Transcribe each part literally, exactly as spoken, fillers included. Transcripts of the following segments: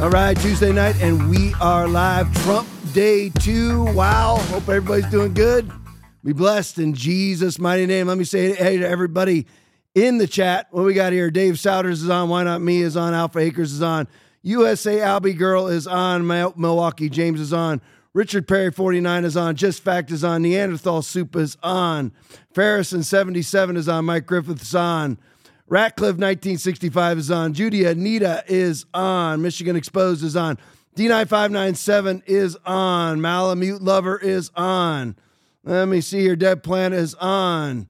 All right, Tuesday night, and we are live. Trump day two. Wow. Hope everybody's doing good. Be blessed in Jesus' mighty name. Let me say hey to everybody in the chat. What we got here? Dave Souders is on. Why Not Me is on. Alpha Acres is on. U S A Albie Girl is on. Milwaukee James is on. Richard Perry forty-nine is on. Just Fact is on. Neanderthal Soup is on. Farrison seventy-seven is on. Mike Griffith is on. Ratcliffe nineteen sixty-five is on. Judy Anita is on. Michigan Exposed is on. D nine five nine seven is on. Malamute Lover is on. Let me see here. Dead Plant is on.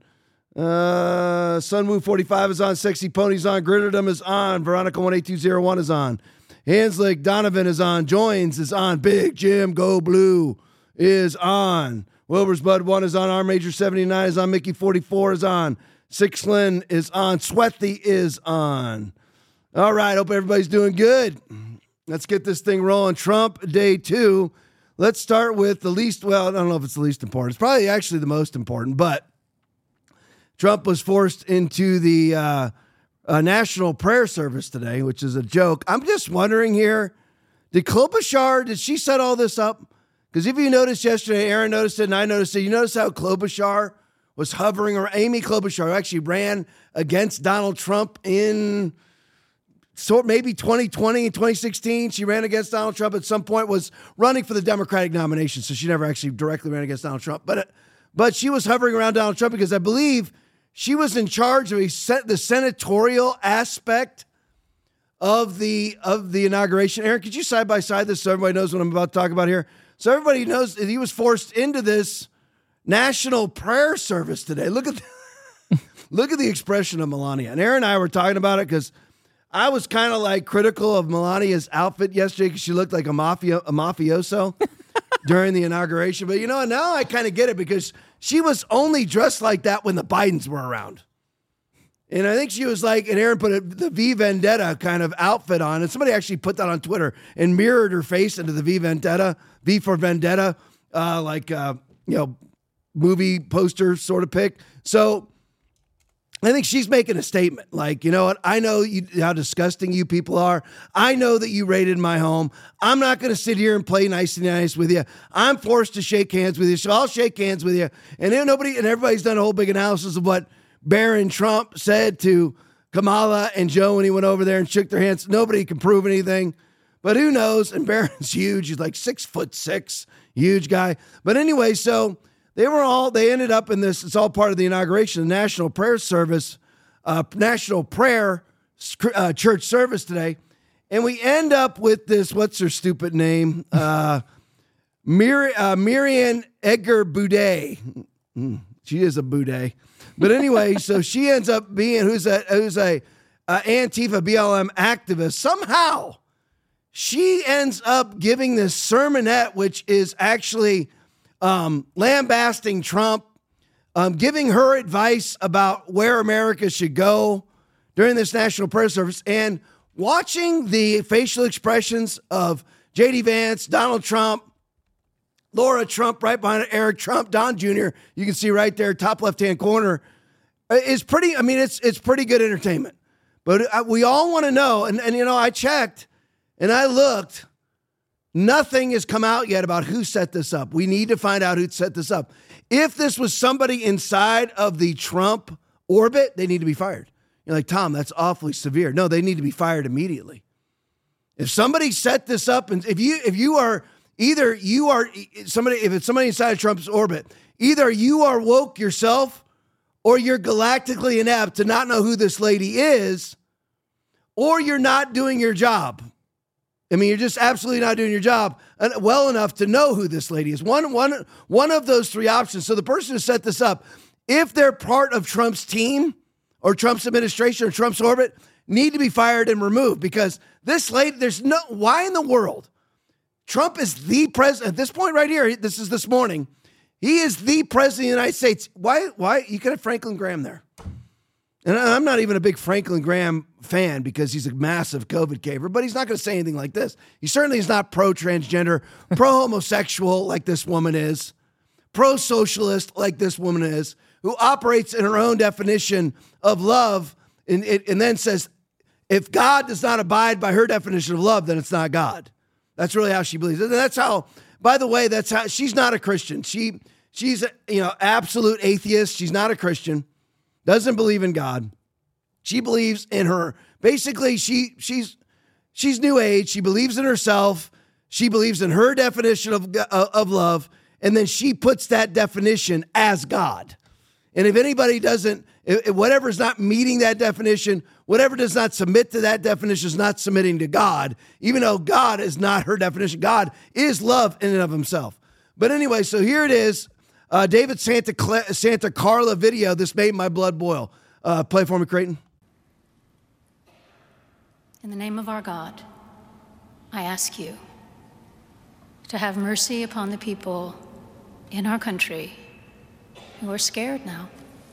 Uh, Sunwoo forty-five is on. Sexy Ponies on. Gritterdom is on. Veronica one eight two zero one is on. Hanslick Donovan is on. Joins is on. Big Jim Go Blue is on. Wilbur's Bud one is on. R Major seventy-nine is on. Mickey forty-four is on. Six Lynn is on. Sweaty is on. All right. Hope everybody's doing good. Let's get this thing rolling. Trump day two. Let's start with the least, well, I don't know if it's the least important. It's probably actually the most important, but Trump was forced into the uh, uh, National Prayer Service today, which is a joke. I'm just wondering here, did Klobuchar, did she set all this up? Because if you noticed yesterday, Aaron noticed it and I noticed it, you notice how Klobuchar was hovering around. Amy Klobuchar, who actually ran against Donald Trump in sort maybe twenty twenty and twenty sixteen. She ran against Donald Trump at some point, was running for the Democratic nomination, so she never actually directly ran against Donald Trump. But but she was hovering around Donald Trump because I believe she was in charge of a set, the senatorial aspect of the of the inauguration. Aaron, could you side by side this so everybody knows what I'm about to talk about here? So everybody knows that he was forced into this National Prayer Service today. Look at the, look at the expression of Melania. And Aaron and I were talking about it because I was kind of like critical of Melania's outfit yesterday because she looked like a mafia a mafioso during the inauguration. But you know, now I kind of get it because she was only dressed like that when the Bidens were around. And I think she was like, and Aaron put a, the V Vendetta kind of outfit on. And somebody actually put that on Twitter and mirrored her face into the V Vendetta, V for Vendetta, uh, like, uh, you know, movie poster sort of pic. So I think she's making a statement like, you know what? I know you, how disgusting you people are. I know that you raided my home. I'm not going to sit here and play nice and nice with you. I'm forced to shake hands with you. So I'll shake hands with you. And then nobody, and everybody's done a whole big analysis of what Barron Trump said to Kamala and Joe when he went over there and shook their hands. Nobody can prove anything, but who knows? And Barron's huge. He's like six foot six, huge guy. But anyway, so They were all, they ended up in this, it's all part of the inauguration, the National Prayer Service, uh, National Prayer uh, Church Service today. And we end up with this, what's her stupid name? Uh, Mir- uh, Miriam Edgar Boudet. Mm, she is a Boudet. But anyway, so she ends up being, who's a, who's a uh, Antifa B L M activist. Somehow she ends up giving this sermonette, which is actually Um, lambasting Trump, um, giving her advice about where America should go during this National Prayer Service, and watching the facial expressions of J D Vance, Donald Trump, Laura Trump right behind it, Eric Trump, Don Junior You can see right there, top left-hand corner, is pretty, I mean, it's it's pretty good entertainment. But we all want to know, and, and you know, I checked and I looked. Nothing has come out yet about who set this up. We need to find out who set this up. If this was somebody inside of the Trump orbit, they need to be fired. You're like, Tom, that's awfully severe. No, they need to be fired immediately. If somebody set this up, and if you if you are either you are somebody, if it's somebody inside of Trump's orbit, either you are woke yourself or you're galactically inept to not know who this lady is, or you're not doing your job. I mean, you're just absolutely not doing your job well enough to know who this lady is. One, one, one of those three options. So the person who set this up, if they're part of Trump's team or Trump's administration or Trump's orbit, need to be fired and removed because this lady, there's no, why in the world? Trump is the president at this point right here. This is this morning. He is the president of the United States. Why, why? You could have Franklin Graham there. And I'm not even a big Franklin Graham fan because he's a massive COVID caver, but he's not going to say anything like this. He certainly is not pro-transgender, pro-homosexual like this woman is, pro-socialist like this woman is, who operates in her own definition of love and, and then says, if God does not abide by her definition of love, then it's not God. That's really how she believes. And that's how, by the way, that's how, she's not a Christian. She, she's a, you know, absolute atheist. She's not a Christian, doesn't believe in God. She believes in her, basically she, she's, she's new age. She believes in herself. She believes in her definition of, of love. And then she puts that definition as God. And if anybody doesn't, if whatever is not meeting that definition, whatever does not submit to that definition is not submitting to God, even though God is not her definition. God is love in and of himself. But anyway, so here it is. Uh, David Santa, Cla- Santa Carla video. This made my blood boil. Uh, play for me, Creighton. In the name of our God, I ask you to have mercy upon the people in our country who are scared now.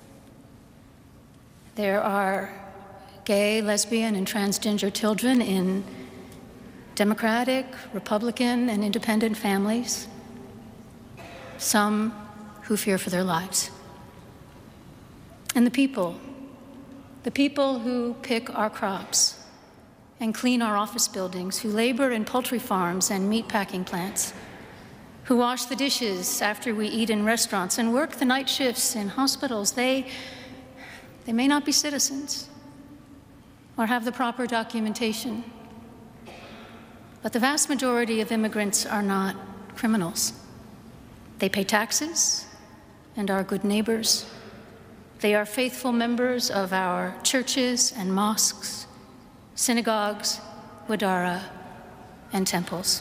There are gay, lesbian, and transgender children in Democratic, Republican, and independent families, some who fear for their lives. And the people, the people who pick our crops and clean our office buildings, who labor in poultry farms and meat packing plants, who wash the dishes after we eat in restaurants and work the night shifts in hospitals, they, they may not be citizens or have the proper documentation, but the vast majority of immigrants are not criminals. They pay taxes and are good neighbors. They are faithful members of our churches and mosques, synagogues, wadara, and temples.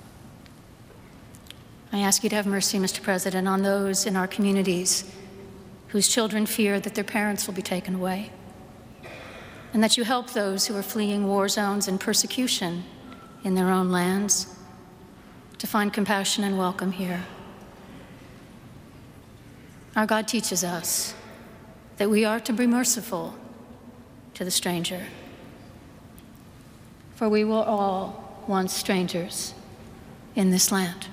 I ask you to have mercy, Mister President, on those in our communities whose children fear that their parents will be taken away, and that you help those who are fleeing war zones and persecution in their own lands to find compassion and welcome here. Our God teaches us that we are to be merciful to the stranger, for we were all once strangers in this land.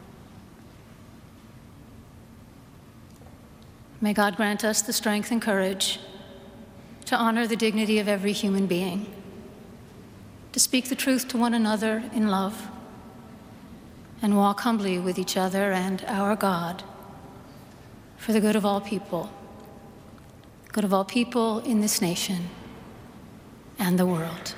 May God grant us the strength and courage to honor the dignity of every human being, to speak the truth to one another in love, and walk humbly with each other and our God for the good of all people, good of all people in this nation and the world.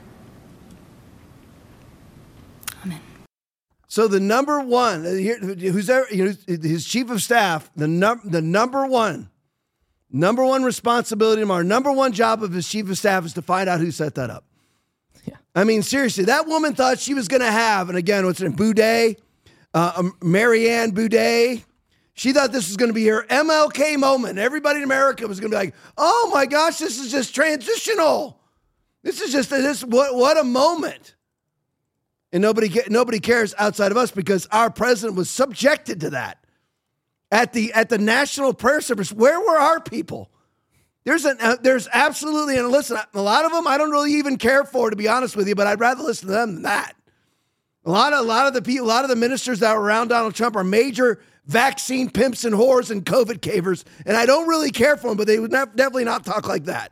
Amen. So the number one, here, who's ever, you know, his chief of staff, the num, the number one, number one responsibility, our number one job of his chief of staff is to find out who set that up. Yeah. I mean, seriously, that woman thought she was going to have, and again, what's her name, Boudet, uh, Marianne Boudet. She thought this was going to be her M L K moment. Everybody in America was going to be like, "Oh my gosh, this is just transitional. This is just this what what a moment." And nobody nobody cares outside of us because our president was subjected to that. At the at the National Prayer Service, where were our people? There's an uh, there's absolutely, and listen, a lot of them I don't really even care for, to be honest with you, but I'd rather listen to them than that. A lot of a lot of the people, a lot of the ministers that were around Donald Trump are major vaccine pimps and whores and COVID cavers, and I don't really care for them, but they would not, definitely not talk like that.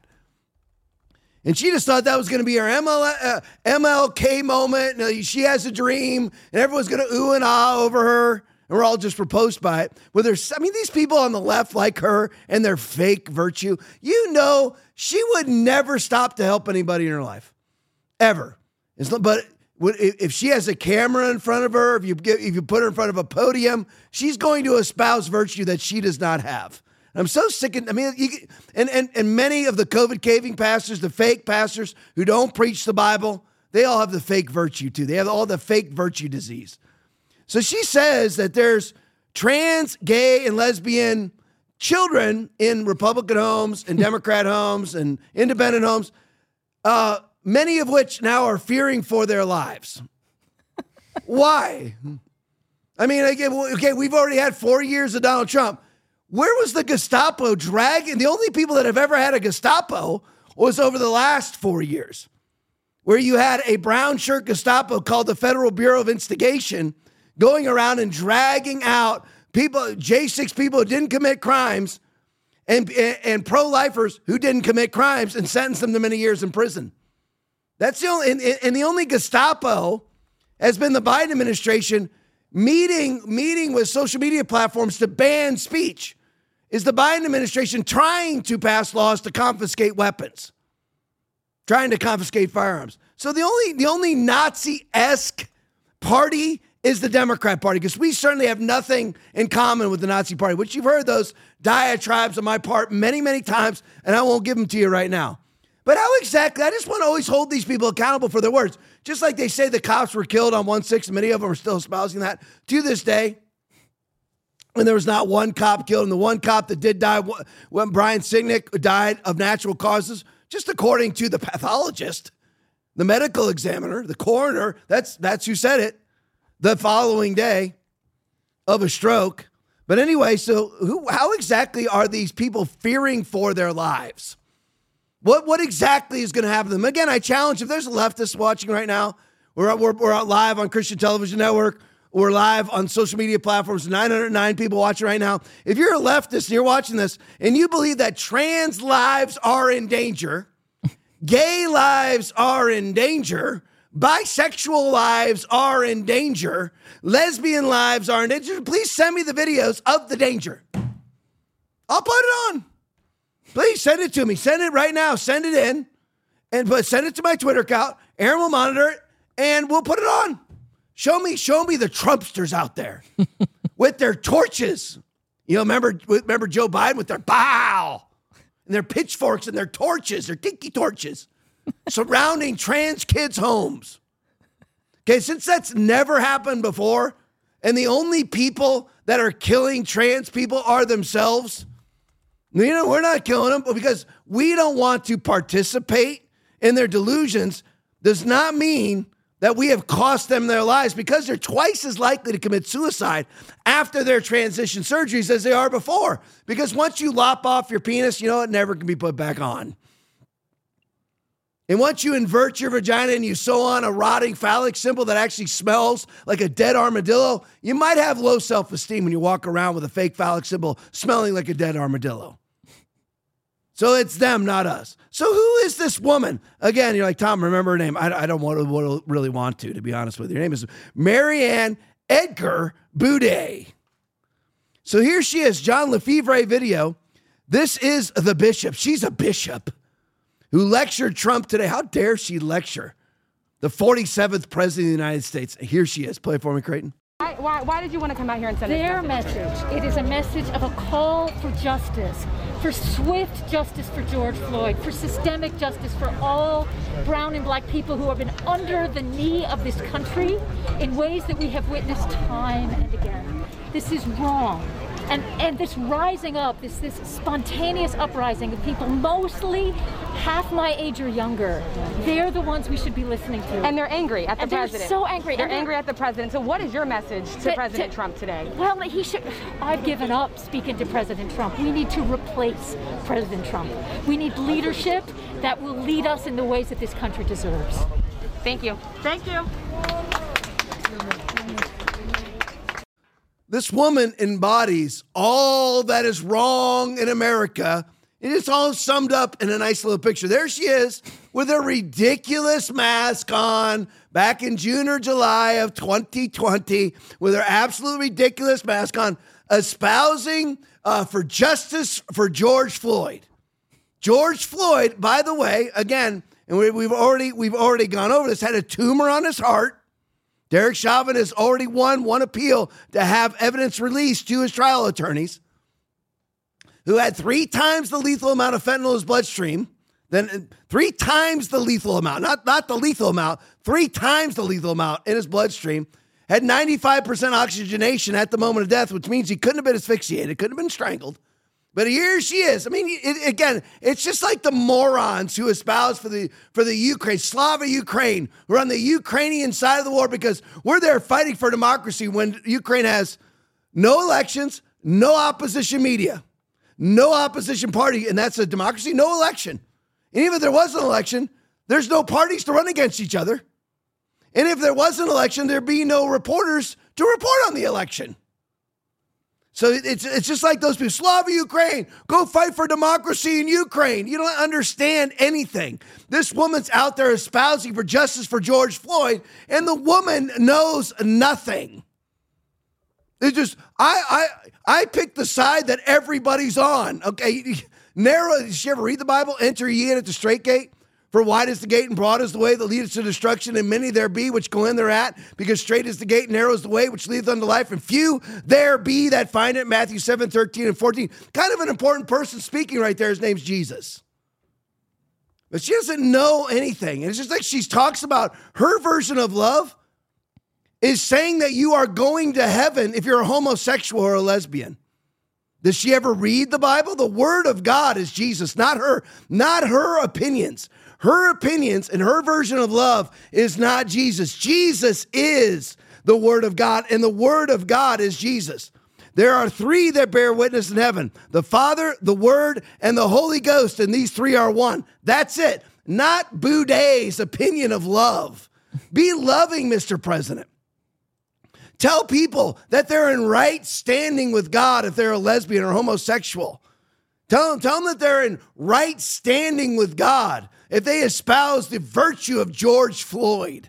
And she just thought that was going to be her M L, uh, M L K moment. And she has a dream, and everyone's going to ooh and ah over her, and we're all just repulsed by it. Well, there's, I mean, these people on the left like her and their fake virtue. You know, she would never stop to help anybody in her life, ever. It's, but if she has a camera in front of her, if you get, if you put her in front of a podium, she's going to espouse virtue that she does not have. I'm so sick of, I mean, you, and, and, and many of the COVID caving pastors, the fake pastors who don't preach the Bible, they all have the fake virtue too. They have all the fake virtue disease. So she says that there's trans, gay, and lesbian children in Republican homes and Democrat homes and independent homes, uh, many of which now are fearing for their lives. Why? I mean, okay, we've already had four years of Donald Trump. Where was the Gestapo dragging? The only people that have ever had a Gestapo was over the last four years, where you had a brown shirt Gestapo called the Federal Bureau of Investigation going around and dragging out people, J six people who didn't commit crimes and, and, and pro-lifers who didn't commit crimes and sentenced them to many years in prison. That's the only, and, and the only Gestapo has been the Biden administration meeting, meeting with social media platforms to ban speech. Is the Biden administration trying to pass laws to confiscate weapons, trying to confiscate firearms. So the only, the only Nazi-esque party is the Democrat Party, because we certainly have nothing in common with the Nazi Party, which you've heard those diatribes on my part many, many times, and I won't give them to you right now. But how exactly, I just want to always hold these people accountable for their words. Just like they say the cops were killed on one six, many of them are still espousing that to this day. And there was not one cop killed, and the one cop that did die, when Brian Sicknick died of natural causes, just according to the pathologist, the medical examiner, the coroner, that's that's who said it, the following day of a stroke. But anyway, so who, how exactly are these people fearing for their lives? What what exactly is going to happen to them? Again, I challenge, if there's a leftist watching right now, we're, we're, we're out live on Christian Television Network, we're live on social media platforms, nine hundred nine people watching right now. If you're a leftist and you're watching this and you believe that trans lives are in danger, gay lives are in danger, bisexual lives are in danger, lesbian lives are in danger, please send me the videos of the danger. I'll put it on. Please send it to me. Send it right now. Send it in, and but send it to my Twitter account. Aaron will monitor it, and we'll put it on. Show me, show me the Trumpsters out there with their torches. You know, remember, remember Joe Biden with their bow and their pitchforks and their torches, their tiki torches, surrounding trans kids' homes. Okay, since that's never happened before, and the only people that are killing trans people are themselves, you know, we're not killing them because we don't want to participate in their delusions, does not mean that we have cost them their lives, because they're twice as likely to commit suicide after their transition surgeries as they are before. Because once you lop off your penis, you know, it never can be put back on. And once you invert your vagina and you sew on a rotting phallic symbol that actually smells like a dead armadillo, you might have low self-esteem when you walk around with a fake phallic symbol smelling like a dead armadillo. So it's them, not us. So who is this woman? Again, you're like, Tom, remember her name. I, I don't want to, really want to, to be honest with you. Her name is Marianne Edgar Boudet. So here she is, John Lefevre video. This is the bishop. She's a bishop who lectured Trump today. How dare she lecture the forty-seventh president of the United States? Here she is. Play it for me, Creighton. Why, why, why did you want to come out here and send their message? message? It is a message of a call for justice, for swift justice for George Floyd, for systemic justice for all brown and black people who have been under the knee of this country in ways that we have witnessed time and again. This is wrong. And and this rising up, this this spontaneous uprising of people, mostly half my age or younger, they're the ones we should be listening to. And they're angry at the and president. They're so angry. They're and angry at the president. So what is your message to but, President to, Trump today? Well, he should. I've given up speaking to President Trump. We need to replace President Trump. We need leadership that will lead us in the ways that this country deserves. Thank you. Thank you. This woman embodies all that is wrong in America. It is all summed up in a nice little picture. There she is with a ridiculous mask on back in June or July of twenty twenty with her absolute ridiculous mask on, espousing uh, for justice for George Floyd. George Floyd, by the way, again, and we, we've already we've already gone over this, had a tumor on his heart. Derek Chauvin has already won one appeal to have evidence released to his trial attorneys, who had three times the lethal amount of fentanyl in his bloodstream, then three times the lethal amount, not, not the lethal amount, three times the lethal amount in his bloodstream, had ninety-five percent oxygenation at the moment of death, which means he couldn't have been asphyxiated, couldn't have been strangled. But here she is. I mean, it, again, it's just like the morons who espouse for the for the Ukraine, Slava Ukraine, who are on the Ukrainian side of the war because we're there fighting for democracy when Ukraine has no elections, no opposition media, no opposition party, and that's a democracy, no election. And even if there was an election, there's no parties to run against each other. And if there was an election, there'd be no reporters to report on the election. So it's it's just like those people, Slava Ukraine, go fight for democracy in Ukraine. You don't understand anything. This woman's out there espousing for justice for George Floyd, and the woman knows nothing. It's just, I I I pick the side that everybody's on. Okay, narrow, did you ever read the Bible? Enter ye in at the straight gate. For wide is the gate and broad is the way that leadeth to destruction, and many there be which go in thereat, because straight is the gate and narrow is the way which leadeth unto life, and few there be that find it. Matthew seven, thirteen and fourteen. Kind of an important person speaking right there. His name's Jesus. But she doesn't know anything. And it's just like she talks about her version of love is saying that you are going to heaven if you're a homosexual or a lesbian. Does she ever read the Bible? The word of God is Jesus, not her, not her opinions. Her opinions and her version of love is not Jesus. Jesus is the word of God, and the word of God is Jesus. There are three that bear witness in heaven: the Father, the Word, and the Holy Ghost, and these three are one. That's it. Not Boudet's opinion of love. Be loving, Mister President. Tell people that they're in right standing with God if they're a lesbian or homosexual. Tell them, tell them that they're in right standing with God if they espouse the virtue of George Floyd.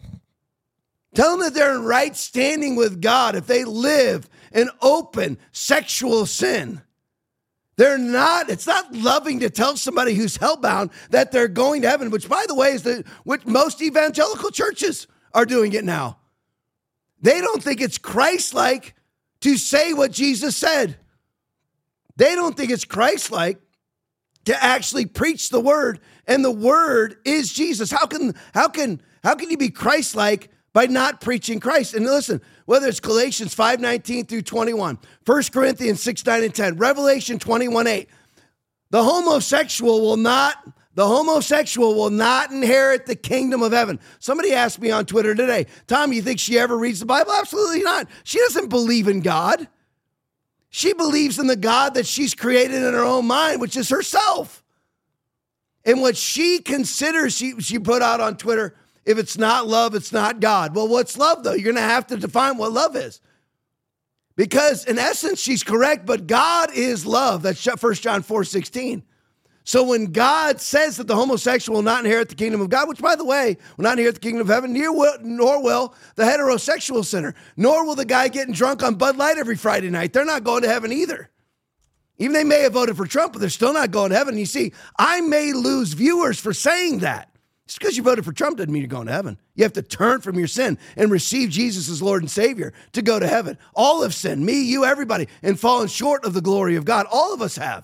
Tell them that they're in right standing with God if they live in open sexual sin. They're not, it's not loving to tell somebody who's hellbound that they're going to heaven, which, by the way, is the, what most evangelical churches are doing it now. They don't think it's Christ-like to say what Jesus said. They don't think it's Christ-like to actually preach the word, and the word is Jesus. How can, how can, how can you be Christ-like by not preaching Christ? And listen, whether it's Galatians five nineteen through twenty-one, First Corinthians six, nine, and ten, Revelation twenty-one, eight, the homosexual will not, the homosexual will not inherit the kingdom of heaven. Somebody asked me on Twitter today, Tom, you think she ever reads the Bible? Absolutely not. She doesn't believe in God. She believes in the God that she's created in her own mind, which is herself. And what she considers, she, she put out on Twitter, if it's not love, it's not God. Well, what's love, though? You're going to have to define what love is. Because in essence, she's correct, but God is love. That's First John four, sixteen. So when God says that the homosexual will not inherit the kingdom of God, which, by the way, will not inherit the kingdom of heaven, nor will the heterosexual sinner, nor will the guy getting drunk on Bud Light every Friday night. They're not going to heaven either. Even they may have voted for Trump, but they're still not going to heaven. You see, I may lose viewers for saying that. Just because you voted for Trump doesn't mean you're going to heaven. You have to turn from your sin and receive Jesus as Lord and Savior to go to heaven. All have sinned, me, you, everybody, and fallen short of the glory of God. All of us have.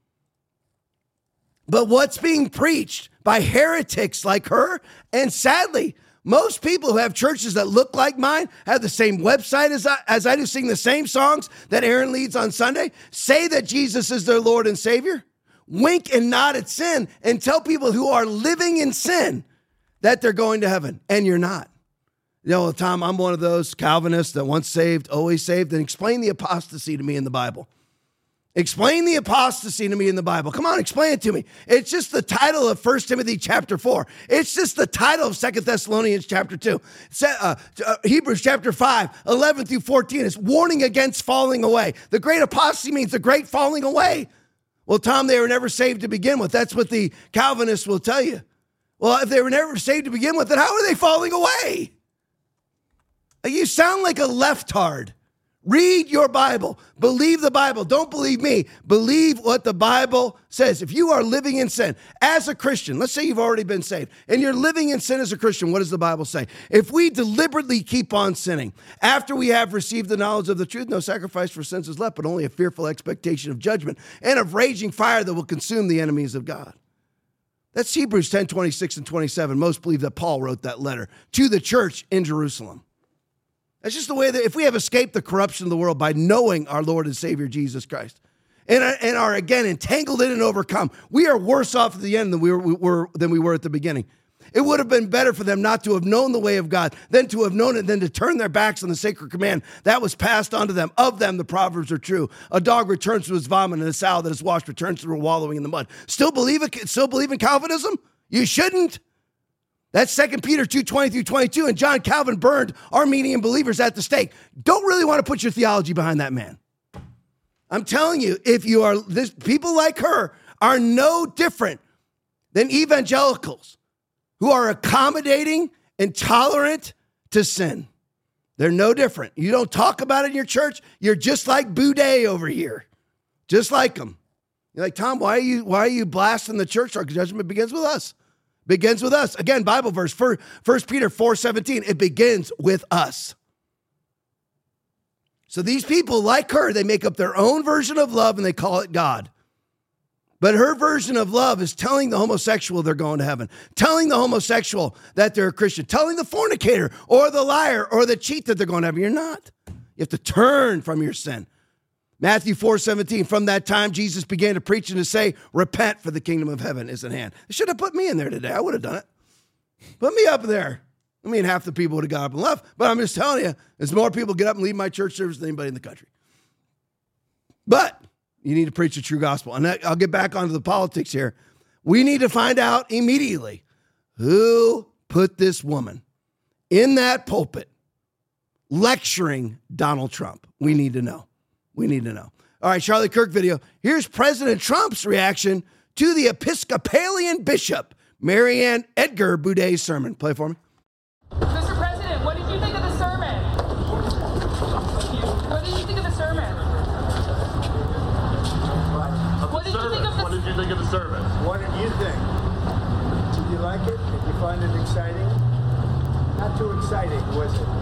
But what's being preached by heretics like her, and sadly, most people who have churches that look like mine, have the same website as I, as I do, sing the same songs that Aaron leads on Sunday, say that Jesus is their Lord and Savior, wink and nod at sin, and tell people who are living in sin that they're going to heaven, and you're not. You know, Tom, I'm one of those Calvinists that once saved, always saved, and explain the apostasy to me in the Bible. Explain the apostasy to me in the Bible. Come on, explain it to me. It's just the title of First Timothy chapter four. It's just the title of Second Thessalonians chapter two. Uh, uh, Hebrews chapter five, eleven through fourteen. It's warning against falling away. The great apostasy means the great falling away. Well, Tom, they were never saved to begin with. That's what the Calvinists will tell you. Well, if they were never saved to begin with, then how are they falling away? You sound like a leftard. Read your Bible. Believe the Bible. Don't believe me. Believe what the Bible says. If you are living in sin as a Christian, let's say you've already been saved, and you're living in sin as a Christian, what does the Bible say? If we deliberately keep on sinning, after we have received the knowledge of the truth, no sacrifice for sins is left, but only a fearful expectation of judgment and of raging fire that will consume the enemies of God. That's Hebrews ten, twenty-six and twenty-seven. Most believe that Paul wrote that letter to the church in Jerusalem. That's just the way that if we have escaped the corruption of the world by knowing our Lord and Savior, Jesus Christ, and are, and are again entangled in and overcome, we are worse off at the end than we were, we were, than we were at the beginning. It would have been better for them not to have known the way of God than to have known it, than to turn their backs on the sacred command that was passed on to them. Of them, the Proverbs are true. A dog returns to his vomit, and a sow that is washed returns to her wallowing in the mud. Still believe it? Still believe in Calvinism? You shouldn't. That's Second Peter two, twenty through twenty-two, and John Calvin burned Armenian believers at the stake. Don't really want to put your theology behind that man. I'm telling you, if you are this, people like her are no different than evangelicals who are accommodating and tolerant to sin. They're no different. You don't talk about it in your church. You're just like Boudet over here, just like them. You're like, Tom, why are you why are you blasting the church? Our judgment begins with us. Begins with us. Again, Bible verse, First Peter four seventeen. It begins with us. So these people, like her, they make up their own version of love and they call it God. But her version of love is telling the homosexual they're going to heaven, telling the homosexual that they're a Christian, telling the fornicator or the liar or the cheat that they're going to heaven. You're not. You have to turn from your sin. Matthew four seventeen, from that time, Jesus began to preach and to say, repent, for the kingdom of heaven is at hand. They should have put me in there today. I would have done it. Put me up there. I mean, half the people would have got up and left, but I'm just telling you, there's more people get up and leave my church service than anybody in the country. But you need to preach the true gospel. And I'll get back onto the politics here. We need to find out immediately who put this woman in that pulpit lecturing Donald Trump. We need to know. We need to know. All right, Charlie Kirk video. Here's President Trump's reaction to the Episcopalian bishop, Marianne Edgar Boudet's sermon. Play for me. Mister President, what did you think of the sermon? What did you think of the sermon? What did you think of the What did you think of the sermon? What did you think? Did you like it? Did you find it exciting? Not too exciting, was it?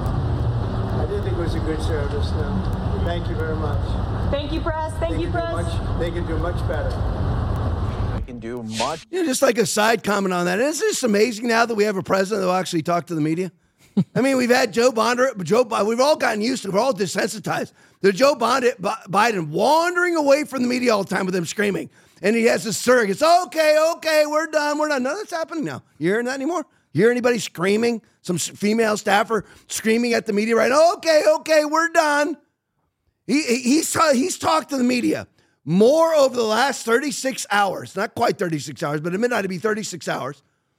I didn't think it was a good service, no. Thank you very much. Thank you, press. Thank They you, can do press. much- They can do much better. I can do much. You know, just like a side comment on that. Isn't this amazing now that we have a president that will actually talk to the media? I mean, we've had Joe Biden, Joe Biden, we've all gotten used to it. We're all desensitized. The Joe Biden, Biden wandering away from the media all the time with him screaming. And he has this surrogate. It's okay, okay, we're done, we're done. None of that's happening now. You hearing that anymore? You hear anybody screaming? Some female staffer screaming at the media right now? Okay, okay, we're done. He, he's, he's talked to the media more over the last thirty-six hours. Not quite thirty-six hours, but at midnight it'd be thirty-six hours.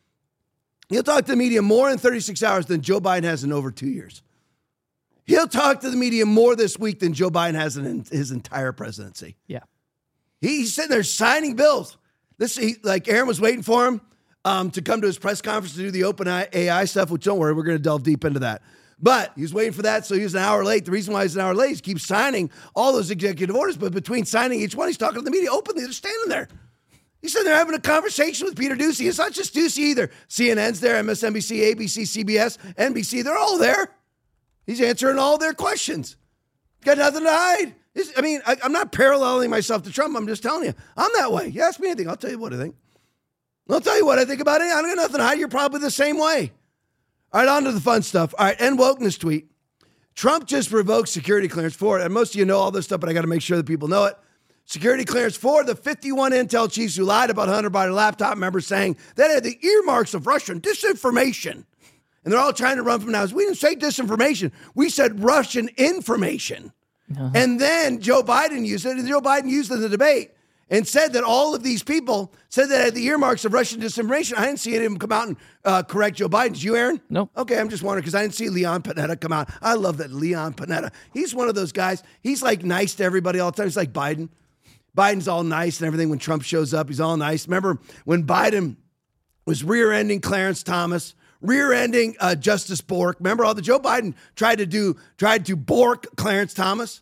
He'll talk to the media more in thirty-six hours than Joe Biden has in over two years. He'll talk to the media more this week than Joe Biden has in his entire presidency. Yeah. He's sitting there signing bills. This, he, like Aaron was waiting for him um, to come to his press conference to do the open A I stuff, which don't worry, we're going to delve deep into that. But he was waiting for that, so he was an hour late. The reason why he's an hour late is he keeps signing all those executive orders, but between signing each one, he's talking to the media openly. They're standing there. He's sitting there having a conversation with Peter Doocy. It's not just Doocy either. C N N's there, M S N B C, A B C, C B S, N B C. They're all there. He's answering all their questions. Got nothing to hide. It's, I mean, I, I'm not paralleling myself to Trump. I'm just telling you. I'm that way. You ask me anything, I'll tell you what I think. I'll tell you what I think about it. I don't got nothing to hide. You're probably the same way. All right, on to the fun stuff. All right, end wokeness tweet. Trump just revoked security clearance for it. And most of you know all this stuff, but I got to make sure that people know it. Security clearance for the fifty-one Intel chiefs who lied about Hunter Biden laptop members saying that had the earmarks of Russian disinformation. And they're all trying to run from now. We didn't say disinformation. We said Russian information. Uh-huh. And then Joe Biden used it, and Joe Biden used it in the debate and said that all of these people said that had the earmarks of Russian disinformation. I didn't see any of them come out and uh, correct Joe Biden. Did you, Aaron? Nope. Okay, I'm just wondering because I didn't see Leon Panetta come out. I love that Leon Panetta. He's one of those guys. He's like nice to everybody all the time. He's like Biden. Biden's all nice and everything. When Trump shows up, he's all nice. Remember when Biden was rear-ending Clarence Thomas, rear-ending uh, Justice Bork? Remember all the Joe Biden tried to do, tried to bork Clarence Thomas?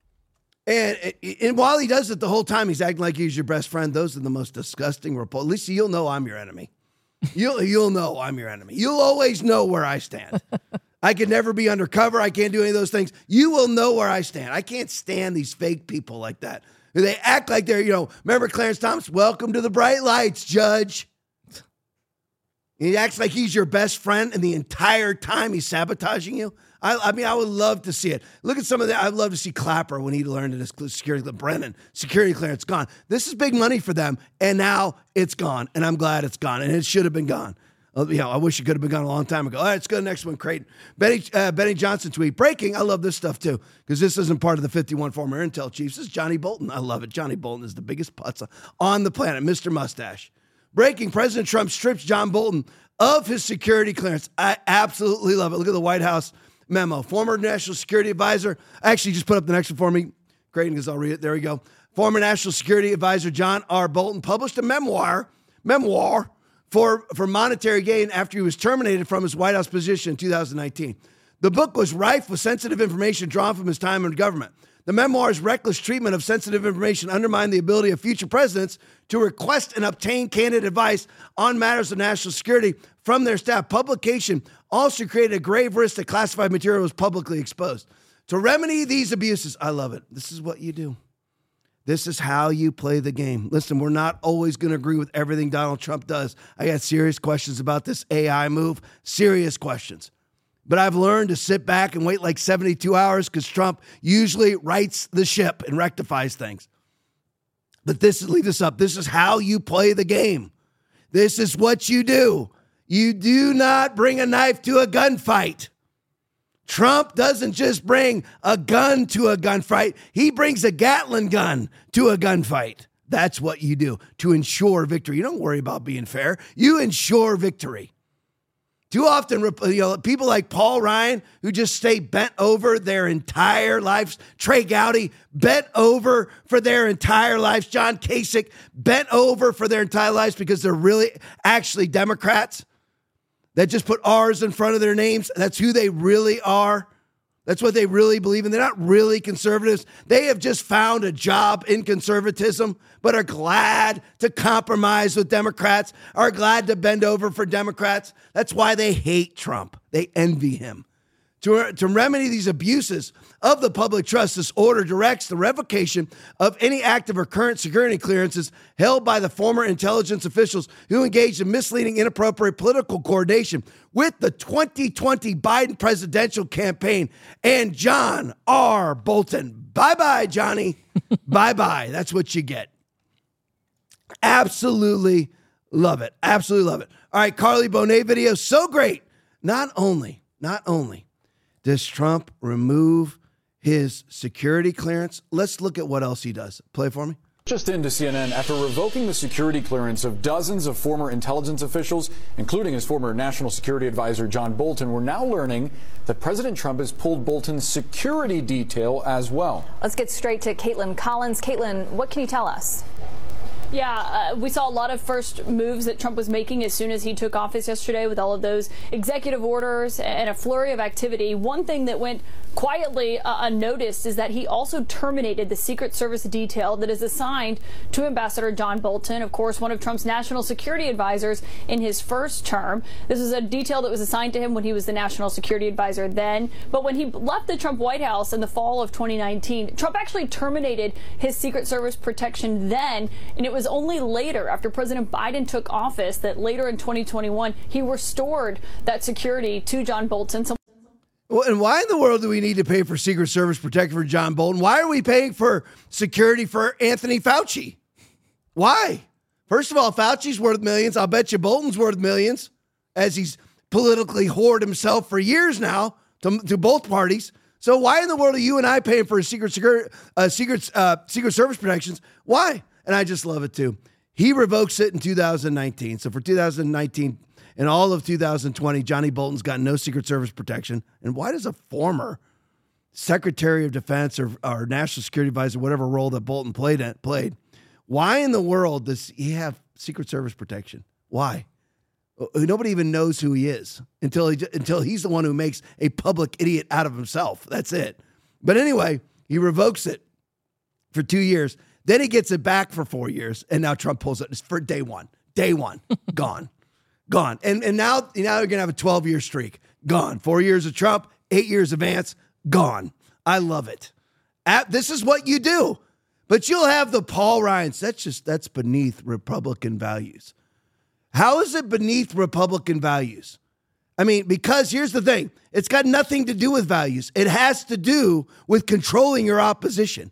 And, and while he does it the whole time, he's acting like he's your best friend. Those are the most disgusting reports. At least you'll know I'm your enemy. You'll, you'll know I'm your enemy. You'll always know where I stand. I can never be undercover. I can't do any of those things. You will know where I stand. I can't stand these fake people like that. They act like they're, you know, remember Clarence Thomas? Welcome to the bright lights, Judge. He acts like he's your best friend, and the entire time he's sabotaging you. I, I mean, I would love to see it. Look at some of that. I'd love to see Clapper when he learned that his security, Brennan, security clearance gone. This is big money for them, and now it's gone, and I'm glad it's gone, and it should have been gone. You know, I wish it could have been gone a long time ago. All right, let's go to the next one, Creighton. Benny, uh, Benny Johnson tweet. Breaking. I love this stuff, too, because this isn't part of the fifty-one former Intel chiefs. This is Johnny Bolton. I love it. Johnny Bolton is the biggest putz on the planet, Mister Mustache. Breaking. President Trump strips John Bolton of his security clearance. I absolutely love it. Look at the White House memo. Former National Security Advisor. Actually, just put up the next one for me. Creighton, because I'll read it. There we go. Former National Security Advisor John R. Bolton published a memoir, memoir for, for monetary gain after he was terminated from his White House position in two thousand nineteen. The book was rife with sensitive information drawn from his time in government. The memoir's reckless treatment of sensitive information undermined the ability of future presidents to request and obtain candid advice on matters of national security from their staff. Publication also created a grave risk that classified material was publicly exposed. To remedy these abuses, I love it. This is what you do. This is how you play the game. Listen, we're not always going to agree with everything Donald Trump does. I got serious questions about this A I move, serious questions. But I've learned to sit back and wait like seventy-two hours because Trump usually rights the ship and rectifies things. But this is, leave this up. This is how you play the game. This is what you do. You do not bring a knife to a gunfight. Trump doesn't just bring a gun to a gunfight. He brings a Gatling gun to a gunfight. That's what you do to ensure victory. You don't worry about being fair. You ensure victory. Too often, you know, people like Paul Ryan, who just stay bent over their entire lives, Trey Gowdy, bent over for their entire lives, John Kasich, bent over for their entire lives because they're really actually Democrats that just put R's in front of their names. That's who they really are. That's what they really believe in. They're not really conservatives. They have just found a job in conservatism, but are glad to compromise with Democrats, are glad to bend over for Democrats. That's why they hate Trump. They envy him. To, to remedy these abuses of the public trust, this order directs the revocation of any active or current security clearances held by the former intelligence officials who engaged in misleading, inappropriate political coordination with the twenty twenty Biden presidential campaign and John R. Bolton. Bye-bye, Johnny. Bye-bye. That's what you get. Absolutely love it. Absolutely love it. All right, Carly Bonet video. So great. Not only, not only does Trump remove his security clearance, let's look at what else he does. Play for me. Just into C N N, after revoking the security clearance of dozens of former intelligence officials, including his former national security advisor John Bolton, we're now learning that President Trump has pulled Bolton's security detail as well. Let's get straight to Caitlin Collins. Caitlin, what can you tell us? Yeah, uh, we saw a lot of first moves that Trump was making as soon as he took office yesterday with all of those executive orders and a flurry of activity. One thing that went quietly uh, unnoticed is that he also terminated the Secret Service detail that is assigned to Ambassador John Bolton, of course, one of Trump's national security advisors in his first term. This is a detail that was assigned to him when he was the national security advisor then. But when he left the Trump White House in the fall of twenty nineteen, Trump actually terminated his Secret Service protection then, and it was only later, after President Biden took office, that later in twenty twenty-one, he restored that security to John Bolton. So Well, and why in the world do we need to pay for Secret Service protection for John Bolton? Why are we paying for security for Anthony Fauci? Why? First of all, Fauci's worth millions. I'll bet you Bolton's worth millions, as he's politically hoarded himself for years now to, to both parties. So why in the world are you and I paying for secret security, uh, secret, uh, Secret Service protections? Why? And I just love it too. He revokes it in two thousand nineteen. So for two thousand nineteen and all of two thousand twenty, Johnny Bolton's got no Secret Service protection. And why does a former Secretary of Defense or, or National Security Advisor, whatever role that Bolton played, at, played, why in the world does he have Secret Service protection? Why? Nobody even knows who he is until he, until he's the one who makes a public idiot out of himself. That's it. But anyway, he revokes it for two years. Then he gets it back for four years, and now Trump pulls it. It's for day one. Day one. Gone. Gone. And and now, now you're going to have a twelve-year streak. Gone. Four years of Trump, eight years of Vance. Gone. I love it. At, this is what you do. But you'll have the Paul Ryans. That's just, that's beneath Republican values. How is it beneath Republican values? I mean, because here's the thing. It's got nothing to do with values. It has to do with controlling your opposition.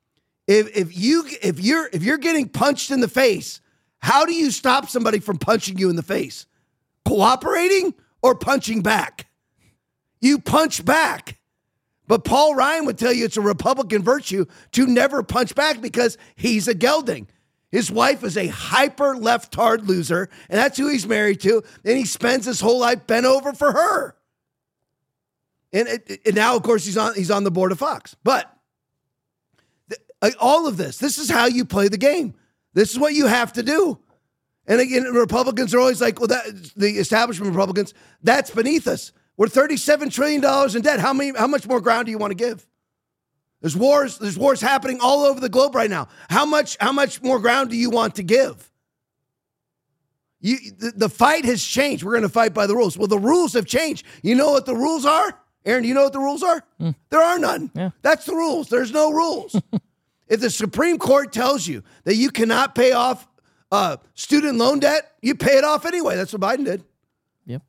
If if you if you're if you're getting punched in the face, how do you stop somebody from punching you in the face? Cooperating or punching back? You punch back. But Paul Ryan would tell you it's a Republican virtue to never punch back because he's a gelding. His wife is a hyper left-tard loser, and that's who he's married to. And he spends his whole life bent over for her. And, and now, of course, he's on he's on the board of Fox. But Like, all of this. This is how you play the game. This is what you have to do. And again, Republicans are always like, well, that, the establishment Republicans, that's beneath us. We're thirty-seven trillion dollars in debt. How many? How much more ground do you want to give? There's wars. There's wars happening all over the globe right now. How much? How much more ground do you want to give? You, the, the fight has changed. We're going to fight by the rules. Well, the rules have changed. You know what the rules are, Aaron? Do you know what the rules are? Mm. There are none. Yeah. That's the rules. There's no rules. If the Supreme Court tells you that you cannot pay off uh, student loan debt, you pay it off anyway. That's what Biden did. Yep.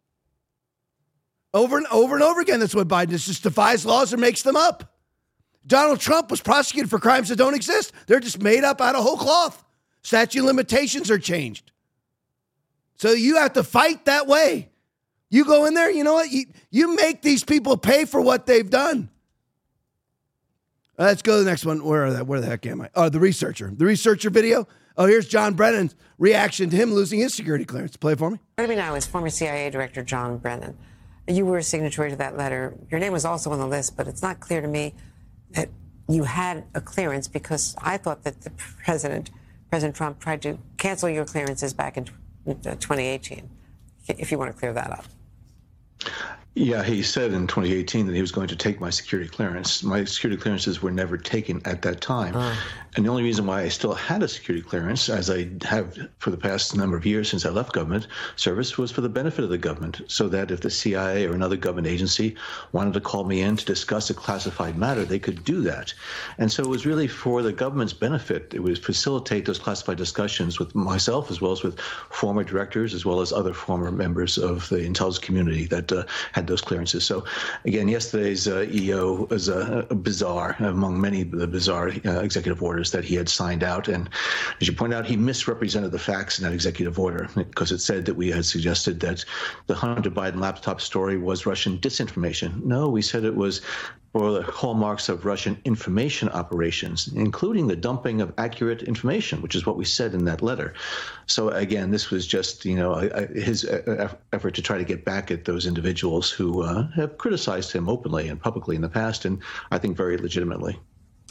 Over and over and over again, that's what Biden does. Just defies laws and makes them up. Donald Trump was prosecuted for crimes that don't exist. They're just made up out of whole cloth. Statute of limitations are changed. So you have to fight that way. You go in there, you know what? You, you make these people pay for what they've done. Uh, let's go to the next one. Where are that? Where the heck am I? Oh, the researcher. The researcher video. Oh, here's John Brennan's reaction to him losing his security clearance. Play it for me. Joining me now is former C I A Director John Brennan. You were a signatory to that letter. Your name was also on the list, but it's not clear to me that you had a clearance, because I thought that the president, President Trump, tried to cancel your clearances back in twenty eighteen, if you want to clear that up. Yeah, he said in twenty eighteen that he was going to take my security clearance. My security clearances were never taken at that time. Uh. And the only reason why I still had a security clearance, as I have for the past number of years since I left government service, was for the benefit of the government, so that if the C I A or another government agency wanted to call me in to discuss a classified matter, they could do that. And so it was really for the government's benefit. It would facilitate those classified discussions with myself, as well as with former directors, as well as other former members of the intelligence community that uh, had those clearances. So again, yesterday's uh, E O was uh, bizarre, among many of the bizarre uh, executive orders that he had signed out. And as you point out, he misrepresented the facts in that executive order, because it said that we had suggested that the Hunter Biden laptop story was Russian disinformation. No, we said it was for the hallmarks of Russian information operations, including the dumping of accurate information, which is what we said in that letter. So again, this was just, you know, his effort to try to get back at those individuals who uh, have criticized him openly and publicly in the past, and I think very legitimately.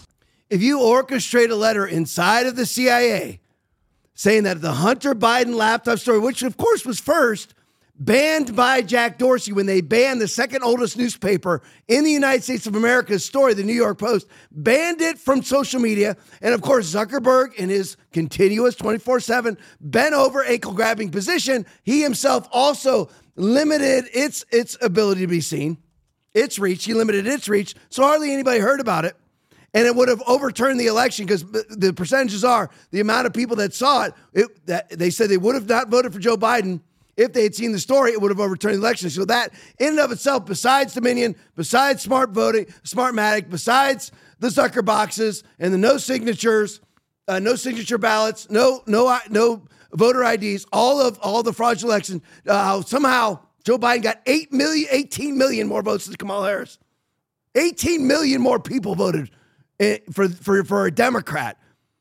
If you orchestrate a letter inside of the C I A saying that the Hunter Biden laptop story, which of course was first banned by Jack Dorsey when they banned the second oldest newspaper in the United States of America's story, the New York Post, banned it from social media. And of course, Zuckerberg, in his continuous twenty-four seven bent over ankle grabbing position, he himself also limited its, its ability to be seen, its reach. He limited its reach. So hardly anybody heard about it. And it would have overturned the election, because the percentages are the amount of people that saw it, it that they said they would have not voted for Joe Biden if they had seen the story. It would have overturned the election. So that in and of itself, besides Dominion, besides smart voting, Smartmatic, besides the Zucker boxes and the no signatures, uh, no signature ballots, no no no voter I Ds, all of all the fraudulent elections, uh, somehow Joe Biden got eight million, eighteen million more votes than Kamala Harris. eighteen million more people voted for for for a Democrat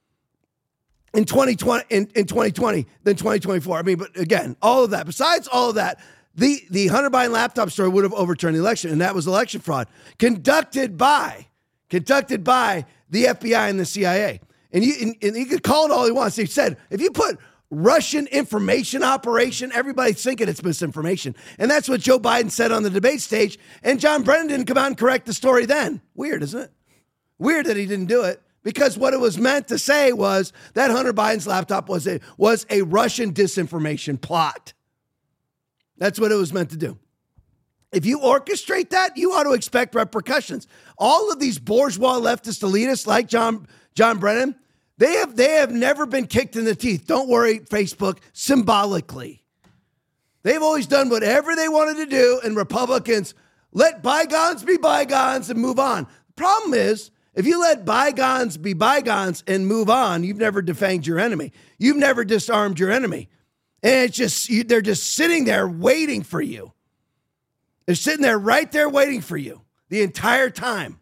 in twenty twenty in, in twenty twenty than twenty twenty-four. I mean, but again, all of that. Besides all of that, the the Hunter Biden laptop story would have overturned the election, and that was election fraud conducted by conducted by the F B I and the C I A. And you and, and you could call it all he wants. He said if you put Russian information operation, everybody's thinking it's misinformation, and that's what Joe Biden said on the debate stage. And John Brennan didn't come out and correct the story then. Weird, isn't it? Weird that he didn't do it, because what it was meant to say was that Hunter Biden's laptop was a, was a Russian disinformation plot. That's what it was meant to do. If you orchestrate that, you ought to expect repercussions. All of these bourgeois leftist elitists like John, John Brennan, they have, they have never been kicked in the teeth. Don't worry, Facebook, symbolically. They've always done whatever they wanted to do, and Republicans let bygones be bygones and move on. The problem is, if you let bygones be bygones and move on, you've never defanged your enemy. You've never disarmed your enemy. And it's just, you, they're just sitting there waiting for you. They're sitting there right there waiting for you the entire time.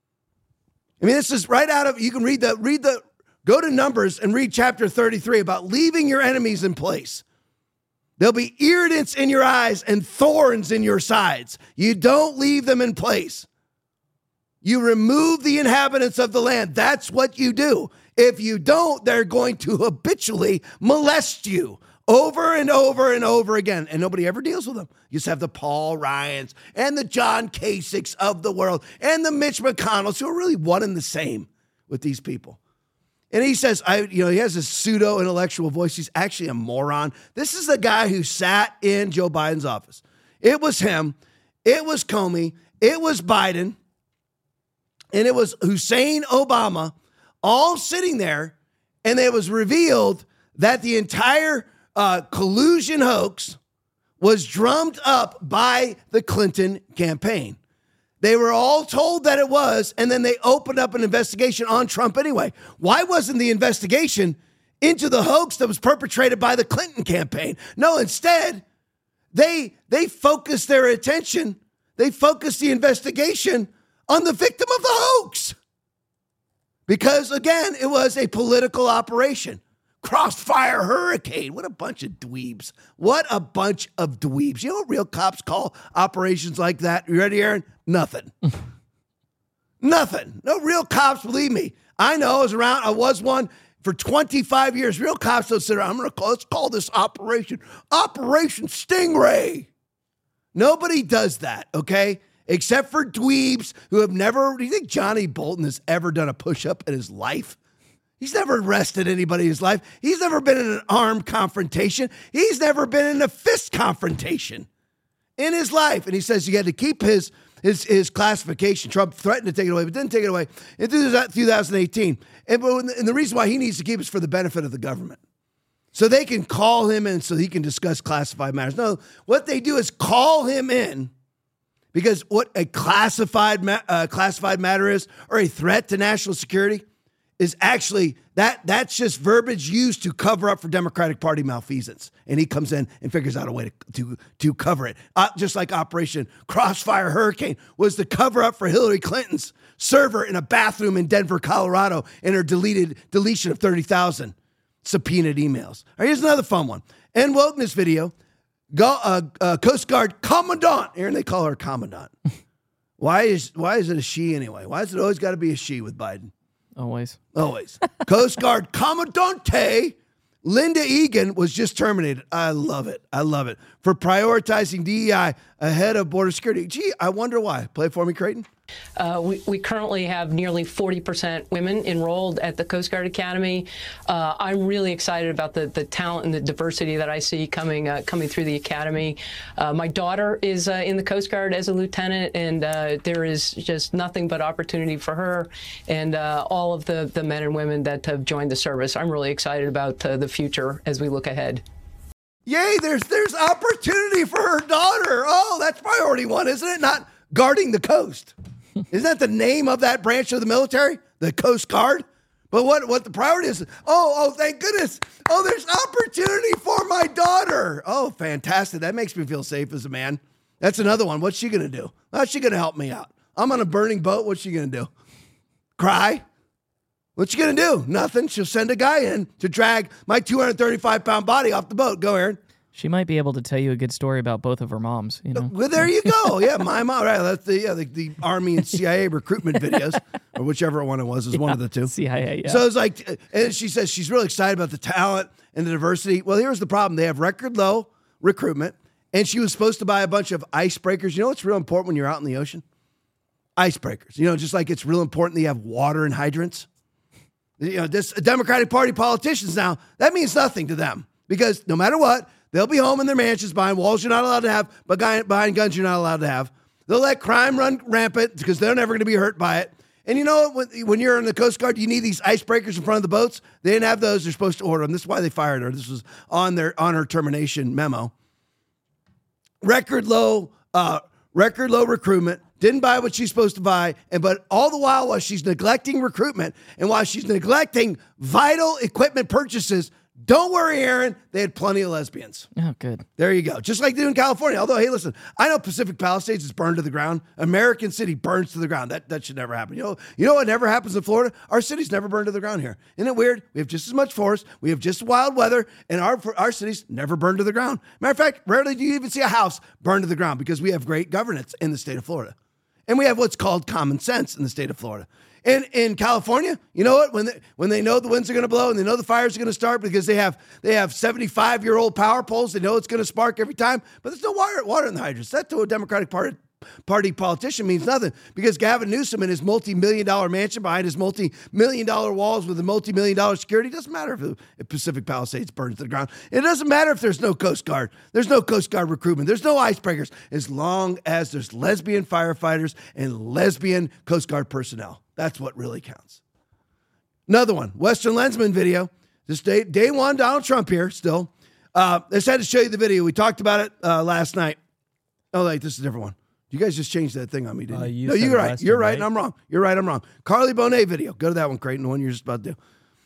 I mean, this is right out of, you can read the, read the, go to Numbers and read chapter thirty-three about leaving your enemies in place. There'll be irritants in your eyes and thorns in your sides. You don't leave them in place. You remove the inhabitants of the land. That's what you do. If you don't, they're going to habitually molest you over and over and over again. And nobody ever deals with them. You just have the Paul Ryans and the John Kasichs of the world and the Mitch McConnells who are really one and the same with these people. And he says, I, you know, he has a pseudo-intellectual voice. He's actually a moron. This is the guy who sat in Joe Biden's office. It was him. It was Comey. It was Biden. And it was Hussein Obama all sitting there. And it was revealed that the entire uh, collusion hoax was drummed up by the Clinton campaign. They were all told that it was, and then they opened up an investigation on Trump anyway. Why wasn't the investigation into the hoax that was perpetrated by the Clinton campaign? No, instead, they they focused their attention, they focused the investigation on the victim of the hoax. Because, again, it was a political operation. Crossfire hurricane. What a bunch of dweebs. What a bunch of dweebs. You know what real cops call operations like that? You ready, Aaron? Nothing. Nothing. No real cops, believe me. I know I was around, I was one for twenty-five years. Real cops don't sit around. I'm going to call, let's call this operation Operation Stingray. Nobody does that, okay? Except for dweebs who have never, do you think Johnny Bolton has ever done a push-up in his life? He's never arrested anybody in his life. He's never been in an armed confrontation. He's never been in a fist confrontation in his life. And he says he had to keep his his his classification. Trump threatened to take it away, but didn't take it away in two thousand eighteen. And, and the reason why he needs to keep it is for the benefit of the government. So they can call him in so he can discuss classified matters. No, what they do is call him in because what a classified, ma- uh, classified matter is, or a threat to national security, is actually, that that's just verbiage used to cover up for Democratic Party malfeasance. And he comes in and figures out a way to to, to cover it. Uh, just like Operation Crossfire Hurricane was the cover up for Hillary Clinton's server in a bathroom in Denver, Colorado, and her deleted deletion of thirty thousand subpoenaed emails. All right, here's another fun one. In Wokeness video, go, uh, uh, Coast Guard Commandant, Aaron, they call her Commandant. Why is, why is it a she anyway? Why is it always got to be a she with Biden? Always. Always. Coast Guard Commandante Linda Egan was just terminated. I love it. I love it. For prioritizing D E I ahead of border security. Gee, I wonder why. Play it for me, Creighton. Uh, we, we currently have nearly forty percent women enrolled at the Coast Guard Academy. Uh, I'm really excited about the, the talent and the diversity that I see coming uh, coming through the academy. Uh, my daughter is uh, in the Coast Guard as a lieutenant, and uh, there is just nothing but opportunity for her and uh, all of the, the men and women that have joined the service. I'm really excited about uh, the future as we look ahead. Yay, there's there's opportunity for her daughter. Oh, that's priority one, isn't it? Not guarding the coast. Isn't that the name of that branch of the military? The Coast Guard? But what, what the priority is, oh, oh, thank goodness. Oh, there's opportunity for my daughter. Oh, fantastic. That makes me feel safe as a man. That's another one. What's she going to do? How's she going to help me out? I'm on a burning boat. What's she going to do? Cry? What's she going to do? Nothing. She'll send a guy in to drag my two hundred thirty-five pound body off the boat. Go, Aaron. She might be able to tell you a good story about both of her moms. You know. Well, there you go. Yeah, my mom. Right, that's the yeah the, the Army and C I A recruitment videos, or whichever one it was. Is yeah, one of the two. C I A. Yeah. So it's like, and she says she's really excited about the talent and the diversity. Well, here's the problem: they have record low recruitment, and she was supposed to buy a bunch of icebreakers. You know what's real important when you're out in the ocean? Icebreakers. You know, just like it's real important that you have water and hydrants. You know, this Democratic Party politicians now, that means nothing to them because no matter what, they'll be home in their mansions behind walls you're not allowed to have, but behind guns you're not allowed to have. They'll let crime run rampant because they're never going to be hurt by it. And you know what? When, when you're in the Coast Guard, you need these icebreakers in front of the boats. They didn't have those. They're supposed to order them. This is why they fired her. This was on their on her termination memo. Record low, uh, record low recruitment. Didn't buy what she's supposed to buy, and but all the while, while she's neglecting recruitment and while she's neglecting vital equipment purchases, don't worry, Aaron, they had plenty of lesbians. Oh, good. There you go. Just like they do in California. Although, hey, listen, I know Pacific Palisades is burned to the ground. American City burns to the ground. That that should never happen. You know, you know what never happens in Florida? Our cities never burn to the ground here. Isn't it weird? We have just as much forest. We have just wild weather, and our our cities never burn to the ground. Matter of fact, rarely do you even see a house burn to the ground because we have great governance in the state of Florida. And we have what's called common sense in the state of Florida. And in California, you know what? When they, when they know the winds are going to blow and they know the fires are going to start because they have they have seventy-five-year-old power poles, they know it's going to spark every time, but there's no water, water in the hydrants. That to a Democratic Party, party politician means nothing because Gavin Newsom and his multi-million dollar mansion behind his multi-million dollar walls with a multi-million dollar security, doesn't matter if, if Pacific Palisades burns to the ground. It doesn't matter if there's no Coast Guard. There's no Coast Guard recruitment. There's no icebreakers as long as there's lesbian firefighters and lesbian Coast Guard personnel. That's what really counts. Another one, Western Lensman video. This day, day one, Donald Trump here still. Uh, I just had to show you the video. We talked about it uh, last night. Oh, wait, this is a different one. You guys just changed that thing on me, didn't Uh, you? you no, said you're right. Western, You're right, right? and I'm wrong. You're right, I'm wrong. Carly Bonet video. Go to that one, Creighton, the one you're just about to do.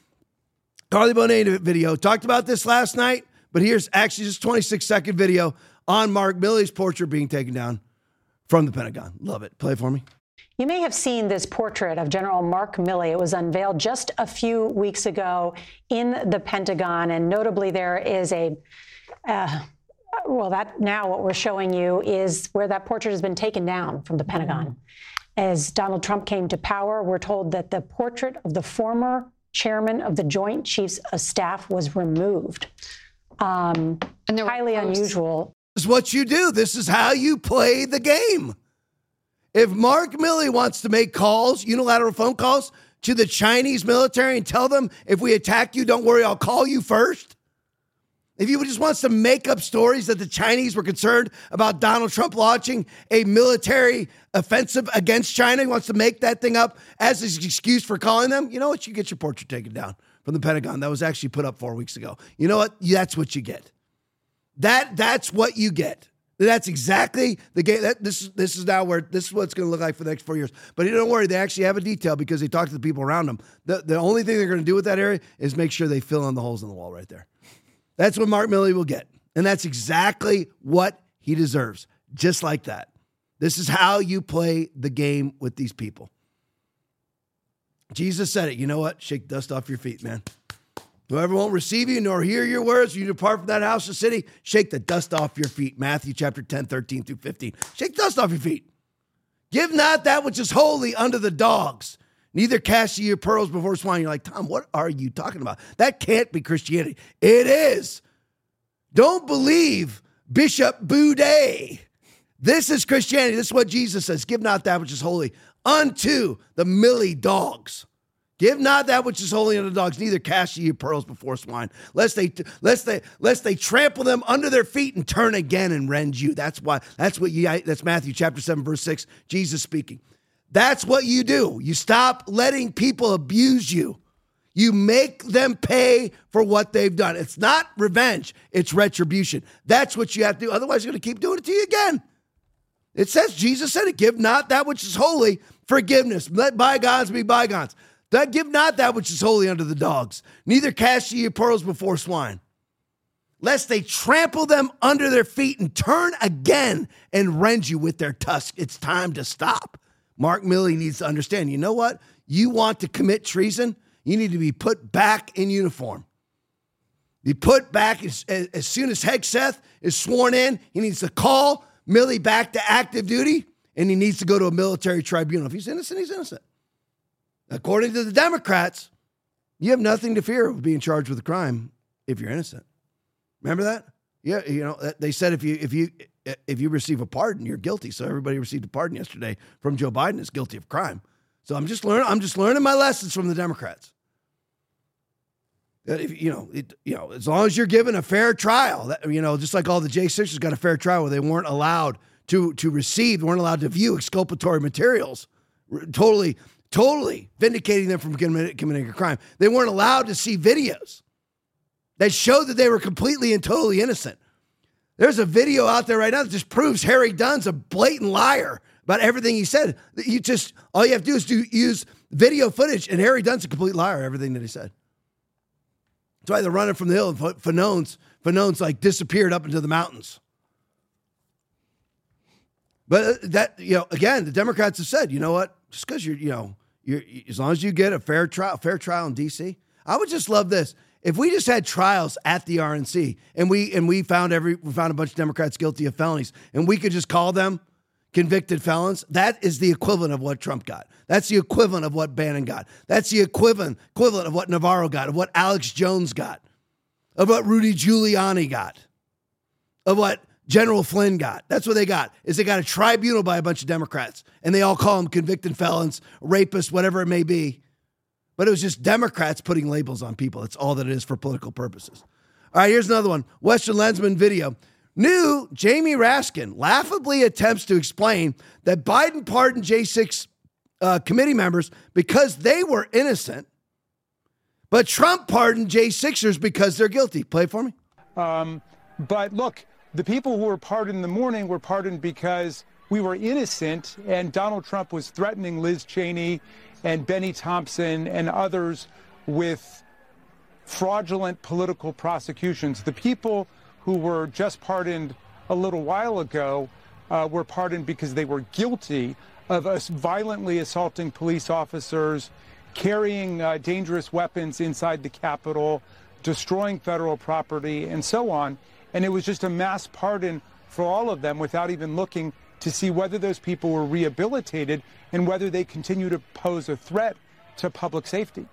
Carly Bonet video. Talked about this last night, but here's actually just twenty-six second video on Mark Milley's portrait being taken down from the Pentagon. Love it. Play it for me. You may have seen this portrait of General Mark Milley. It was unveiled just a few weeks ago in the Pentagon, and notably there is a, uh, well, that now what we're showing you is where that portrait has been taken down from the Pentagon. As Donald Trump came to power, we're told that the portrait of the former chairman of the Joint Chiefs of Staff was removed. Um, and highly unusual. This is what you do. This is how you play the game. If Mark Milley wants to make calls, unilateral phone calls to the Chinese military and tell them, if we attack you, don't worry, I'll call you first. If he just wants to make up stories that the Chinese were concerned about Donald Trump launching a military offensive against China, he wants to make that thing up as his excuse for calling them, you know what? You get your portrait taken down from the Pentagon. That was actually put up four weeks ago. You know what? That's what you get. That That's what you get. That's exactly the game. That, this, this is now where this is what it's going to look like for the next four years. But don't worry, they actually have a detail because they talk to the people around them. The, the only thing they're going to do with that area is make sure they fill in the holes in the wall right there. That's what Mark Milley will get. And that's exactly what he deserves. Just like that. This is how you play the game with these people. Jesus said it. You know what? Shake dust off your feet, man. Whoever won't receive you nor hear your words, you depart from that house or city, shake the dust off your feet. Matthew chapter ten, thirteen through fifteen. Shake dust off your feet. Give not that which is holy unto the dogs. Neither cast ye your pearls before swine. You're like, Tom, what are you talking about? That can't be Christianity. It is. Don't believe Bishop Boudet. This is Christianity. This is what Jesus says. Give not that which is holy unto the Milley dogs. Give not that which is holy unto dogs, neither cast ye your pearls before swine, lest they lest they lest they trample them under their feet and turn again and rend you. That's why that's what you that's Matthew chapter seven, verse six, Jesus speaking. That's what you do. You stop letting people abuse you. You make them pay for what they've done. It's not revenge, it's retribution. That's what you have to do. Otherwise, you're going to keep doing it to you again. It says, Jesus said it, give not that which is holy, forgiveness. Let bygones be bygones. That give not that which is holy unto the dogs, neither cast ye your pearls before swine, lest they trample them under their feet and turn again and rend you with their tusks. It's time to stop. Mark Milley needs to understand, you know what? You want to commit treason, you need to be put back in uniform. Be put back as, as soon as Hegseth is sworn in. He needs to call Milley back to active duty, and he needs to go to a military tribunal. If he's innocent, he's innocent. According to the Democrats, you have nothing to fear of being charged with a crime if you're innocent. Remember that? Yeah, you know, they said if you if you if you receive a pardon, you're guilty. So everybody received a pardon yesterday from Joe Biden is guilty of crime. So I'm just learning I'm just learning my lessons from the Democrats. That if you know, it, you know, as long as you're given a fair trial, that, you know, just like all the J sixers got a fair trial where they weren't allowed to to receive, weren't allowed to view exculpatory materials, totally Totally vindicating them from committing a crime. They weren't allowed to see videos that showed that they were completely and totally innocent. There's a video out there right now that just proves Harry Dunn's a blatant liar about everything he said. You just, all you have to do is do, use video footage, and Harry Dunn's a complete liar, everything that he said. That's why they're running from the hill, and Fanone's, Fanone's like disappeared up into the mountains. But that, you know, again, the Democrats have said, you know what, just because you're, you know, You're, as long as you get a fair trial, fair trial in D C, I would just love this. If we just had trials at the R N C and we and we found every we found a bunch of Democrats guilty of felonies, and we could just call them, convicted felons. That is the equivalent of what Trump got. That's the equivalent of what Bannon got. That's the equivalent, equivalent of what Navarro got, of what Alex Jones got, of what Rudy Giuliani got, of what General Flynn got. That's what they got, is they got a tribunal by a bunch of Democrats, and they all call them convicted felons, rapists, whatever it may be. But it was just Democrats putting labels on people. That's all that it is for political purposes. All right, here's another one. Western Lensman video. New Jamie Raskin laughably attempts to explain that Biden pardoned J six uh, committee members because they were innocent, but Trump pardoned J sixers because they're guilty. Play it for me. Um, but look, the people who were pardoned in the morning were pardoned because we were innocent, and Donald Trump was threatening Liz Cheney and Benny Thompson and others with fraudulent political prosecutions. The people who were just pardoned a little while ago uh, were pardoned because they were guilty of us violently assaulting police officers, carrying uh, dangerous weapons inside the Capitol, destroying federal property, and so on. And it was just a mass pardon for all of them without even looking to see whether those people were rehabilitated and whether they continue to pose a threat to public safety.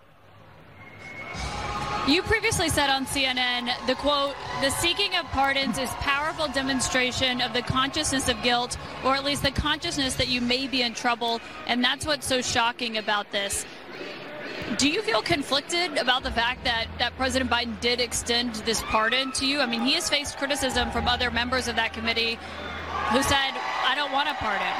You previously said on C N N, the quote, "The seeking of pardons is powerful demonstration of the consciousness of guilt, or at least the consciousness that you may be in trouble, and that's what's so shocking about this." Do you feel conflicted about the fact that, that President Biden did extend this pardon to you? I mean, he has faced criticism from other members of that committee who said, I don't want a pardon.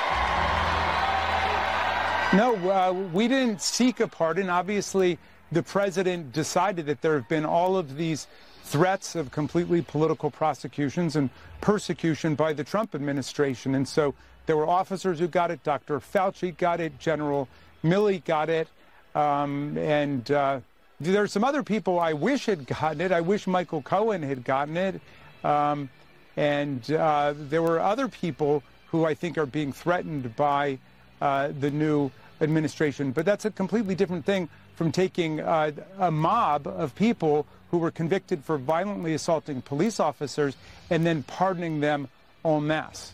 No, uh, we didn't seek a pardon. Obviously, the president decided that there have been all of these threats of completely political prosecutions and persecution by the Trump administration. And so there were officers who got it. Doctor Fauci got it. General Milley got it. Um, and uh, there are some other people I wish had gotten it. I wish Michael Cohen had gotten it. Um, and uh, there were other people who I think are being threatened by uh, the new administration. But that's a completely different thing from taking uh, a mob of people who were convicted for violently assaulting police officers and then pardoning them en masse.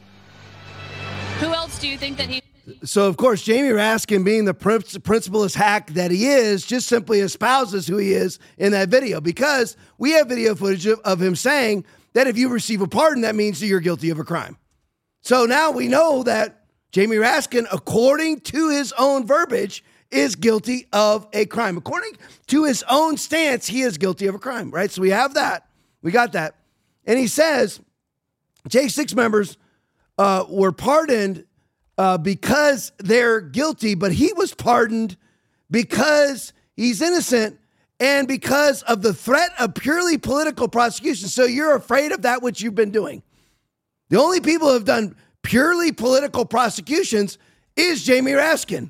Who else do you think that he... So, of course, Jamie Raskin, being the principlest hack that he is, just simply espouses who he is in that video, because we have video footage of, of him saying that if you receive a pardon, that means that you're guilty of a crime. So now we know that Jamie Raskin, according to his own verbiage, is guilty of a crime. According to his own stance, he is guilty of a crime, right? So we have that. We got that. And he says J six members uh, were pardoned Uh, because they're guilty, but he was pardoned because he's innocent and because of the threat of purely political prosecution. So you're afraid of that which you've been doing. The only people who have done purely political prosecutions is Jamie Raskin.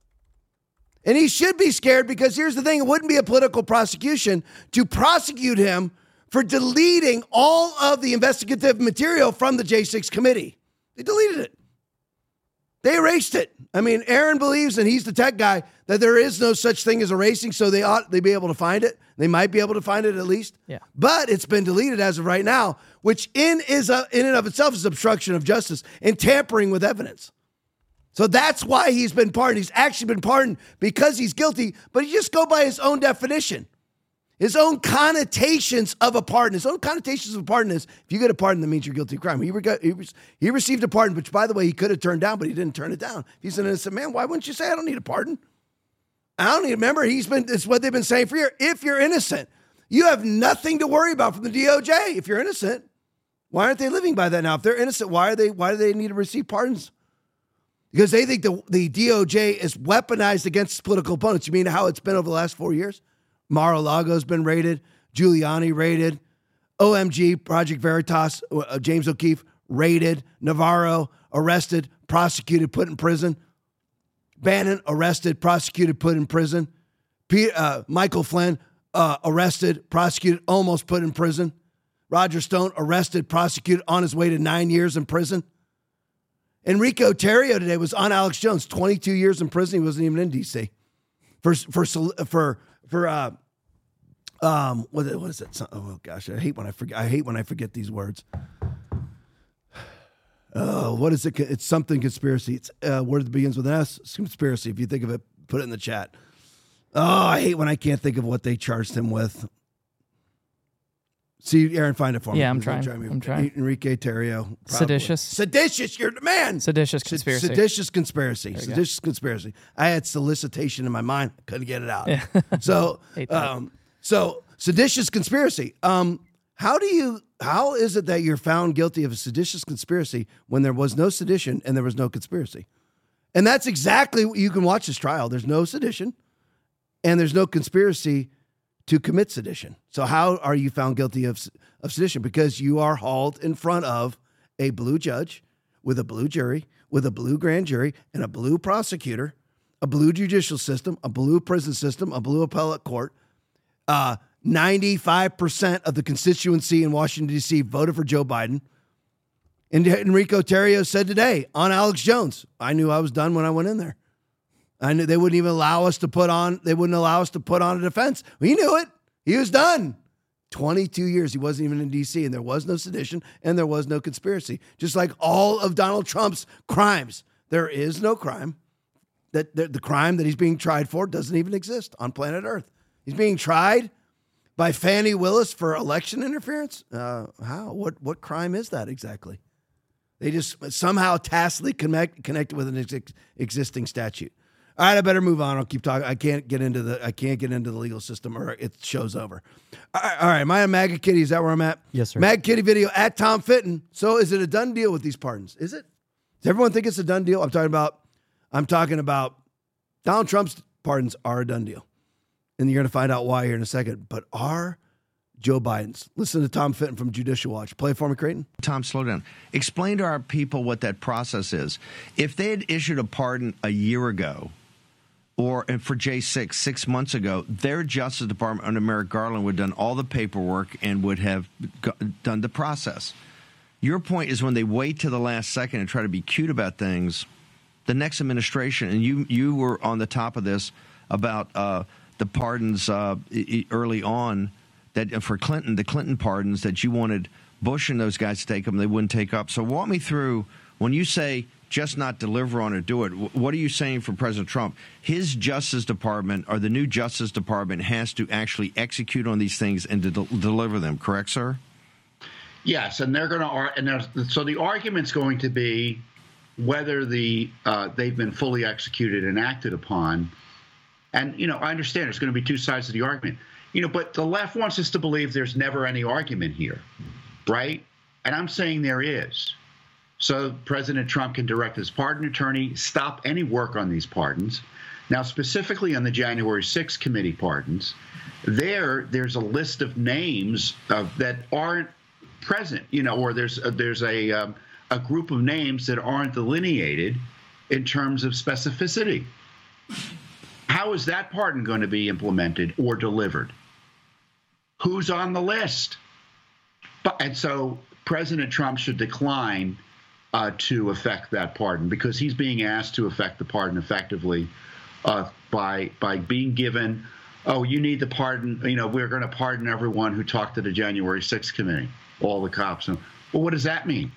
And he should be scared, because here's the thing, it wouldn't be a political prosecution to prosecute him for deleting all of the investigative material from the J six committee. They deleted it. They erased it. I mean, Aaron believes, and he's the tech guy, that there is no such thing as erasing, so they ought they be able to find it. They might be able to find it at least. Yeah. But it's been deleted as of right now, which in is a, in and of itself is obstruction of justice and tampering with evidence. So that's why he's been pardoned. He's actually been pardoned because he's guilty, but you just go by his own definition. His own connotations of a pardon. His own connotations of a pardon is, if you get a pardon, that means you're guilty of crime. He, reg- he, re- he received a pardon, which, by the way, he could have turned down, but he didn't turn it down. If he's an innocent man, why wouldn't you say, I don't need a pardon? I don't need, remember, he's been, it's what they've been saying for years. If you're innocent, you have nothing to worry about from the D O J. If you're innocent, why aren't they living by that now? If they're innocent, why are they, why do they need to receive pardons? Because they think the, the D O J is weaponized against political opponents. You mean how it's been over the last four years? Mar-a-Lago's been raided. Giuliani raided. O M G, Project Veritas, uh, James O'Keefe raided. Navarro arrested, prosecuted, put in prison. Bannon arrested, prosecuted, put in prison. P- uh, Michael Flynn uh, arrested, prosecuted, almost put in prison. Roger Stone arrested, prosecuted, on his way to nine years in prison. Enrico Tarrio today was on Alex Jones, twenty-two years in prison. He wasn't even in D C for for for for uh um what what is it? Oh gosh, I hate when I forget. I hate when I forget these words. uh, what is it? It's something conspiracy. It's a word that begins with an S. It's conspiracy. If you think of it, put it in the chat. Oh, I hate when I can't think of what they charged him with. See, Aaron, find it for me. Yeah, I'm trying. I'm trying. Enrique Tarrio. Probably. Seditious. Seditious. You're the man. Seditious conspiracy. Seditious conspiracy. There you Seditious conspiracy. I had solicitation in my mind. Couldn't get it out. Yeah. So, Hate that. um, so seditious conspiracy. Um, how do you? How is it that you're found guilty of a seditious conspiracy when there was no sedition and there was no conspiracy? And that's exactly what you can watch this trial. There's no sedition, and there's no conspiracy to commit sedition. So how are you found guilty of, of sedition? Because you are hauled in front of a blue judge with a blue jury, with a blue grand jury, and a blue prosecutor, a blue judicial system, a blue prison system, a blue appellate court. Uh, ninety-five percent of the constituency in Washington, D C voted for Joe Biden. And Enrico Tarrio said today on Alex Jones, I knew I was done when I went in there. I knew they wouldn't even allow us to put on, they wouldn't allow us to put on a defense. He knew it. He was done. twenty-two years. He wasn't even in D C, and there was no sedition and there was no conspiracy. Just like all of Donald Trump's crimes. There is no crime. That the, the crime that he's being tried for doesn't even exist on planet Earth. He's being tried by Fannie Willis for election interference. Uh, how? What, what crime is that exactly? They just somehow tacitly connect, connected with an ex- existing statute. All right, I better move on. I'll keep talking. I can't get into the I can't get into the legal system or it show's over. All right, all right. Am I a MAGA Kitty? Is that where I'm at? Yes, sir. MAGA Kitty video at Tom Fitton. So is it a done deal with these pardons? Is it? Does everyone think it's a done deal? I'm talking about I'm talking about Donald Trump's pardons are a done deal. And you're going to find out why here in a second. But are Joe Biden's? Listen to Tom Fitton from Judicial Watch. Play it for me, Creighton. Tom, slow down. Explain to our people what that process is. If they had issued a pardon a year ago, or and for J six, six months ago, their Justice Department under Merrick Garland would have done all the paperwork and would have go- done the process. Your point is when they wait to the last second and try to be cute about things, the next administration, and you you were on the top of this about uh, the pardons uh, early on, that for Clinton, the Clinton pardons that you wanted Bush and those guys to take them, they wouldn't take up. So walk me through, when you say just not deliver on it, do it, what are you saying for President Trump? His Justice Department, or the new Justice Department, has to actually execute on these things and to del- deliver them, correct, sir? Yes, and they're going to, and so the argument's going to be whether the uh, they've been fully executed and acted upon. And, you know, I understand there's going to be two sides to the argument. You know, but the left wants us to believe there's never any argument here, right? And I'm saying there is. So President Trump can direct his pardon attorney, stop any work on these pardons. Now, specifically on the January sixth committee pardons, there, there's a list of names of, that aren't present, you know, or there's a, there's a, um, a group of names that aren't delineated in terms of specificity. How is that pardon going to be implemented or delivered? Who's on the list? But, and so President Trump should decline uh, to effect that pardon, because he's being asked to effect the pardon effectively uh, by by being given, oh, you need the pardon, you know, we're going to pardon everyone who talked to the January sixth committee, all the cops. Well, what does that mean?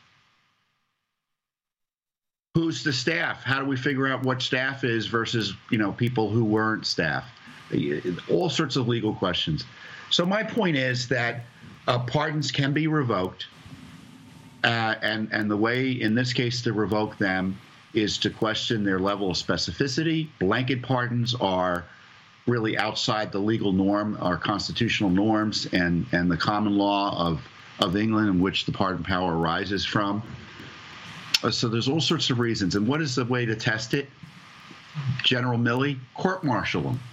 Who's the staff? How do we figure out what staff is versus, you know, people who weren't staff? All sorts of legal questions. So my point is that uh, pardons can be revoked. Uh, and, and the way, in this case, to revoke them is to question their level of specificity. Blanket pardons are really outside the legal norm, our constitutional norms, and, and the common law of, of England, in which the pardon power arises from. So there's all sorts of reasons. And what is the way to test it? General Milley, court-martial them.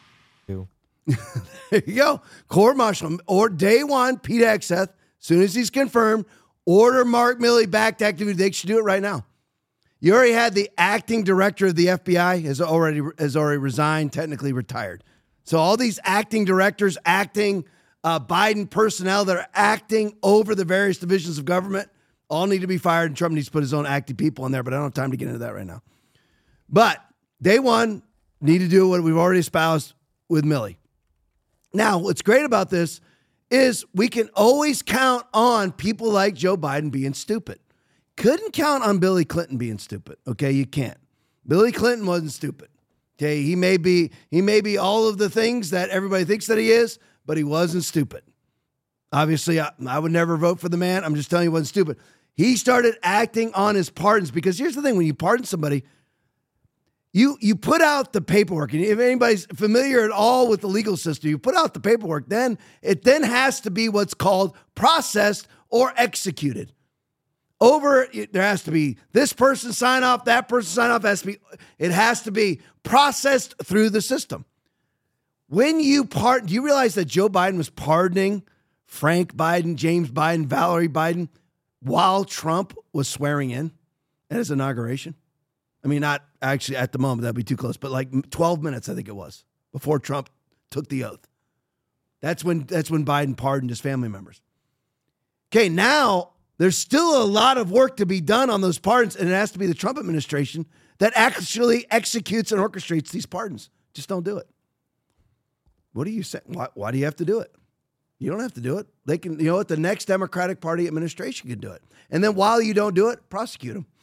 There you go. Court-martial him. Or day one, Pete Hegseth, as soon as he's confirmed, order Mark Milley back to activity. They should do it right now. You already had the acting director of the F B I has already has already resigned, technically retired. So all these acting directors, acting uh, Biden personnel that are acting over the various divisions of government, all need to be fired, and Trump needs to put his own acting people in there, but I don't have time to get into that right now. But day one, need to do what we've already espoused with Milley. Now, what's great about this is we can always count on people like Joe Biden being stupid. couldn't count on Billy Clinton being stupid. Okay, you can't. Billy Clinton wasn't stupid. Okay, he may be he may be all of the things that everybody thinks that he is, but he wasn't stupid. Obviously, I, I would never vote for the man. I'm just telling you he wasn't stupid. He started acting on his pardons because here's the thing. When you pardon somebody, you you put out the paperwork. And if anybody's familiar at all with the legal system, you put out the paperwork. Then it then has to be what's called processed or executed. Over, there has to be this person sign off, that person sign off. Has to be, it has to be processed through the system. When you pardon, do you realize that Joe Biden was pardoning Frank Biden, James Biden, Valerie Biden while Trump was swearing in at his inauguration? I mean, not actually at the moment, that'd be too close, but like twelve minutes, I think it was, before Trump took the oath. That's when that's when Biden pardoned his family members. Okay, now there's still a lot of work to be done on those pardons, and it has to be the Trump administration that actually executes and orchestrates these pardons. Just don't do it. What do you say? Why, why do you have to do it? You don't have to do it. They can, you know what? The next Democratic Party administration can do it. And then while you don't do it, prosecute them.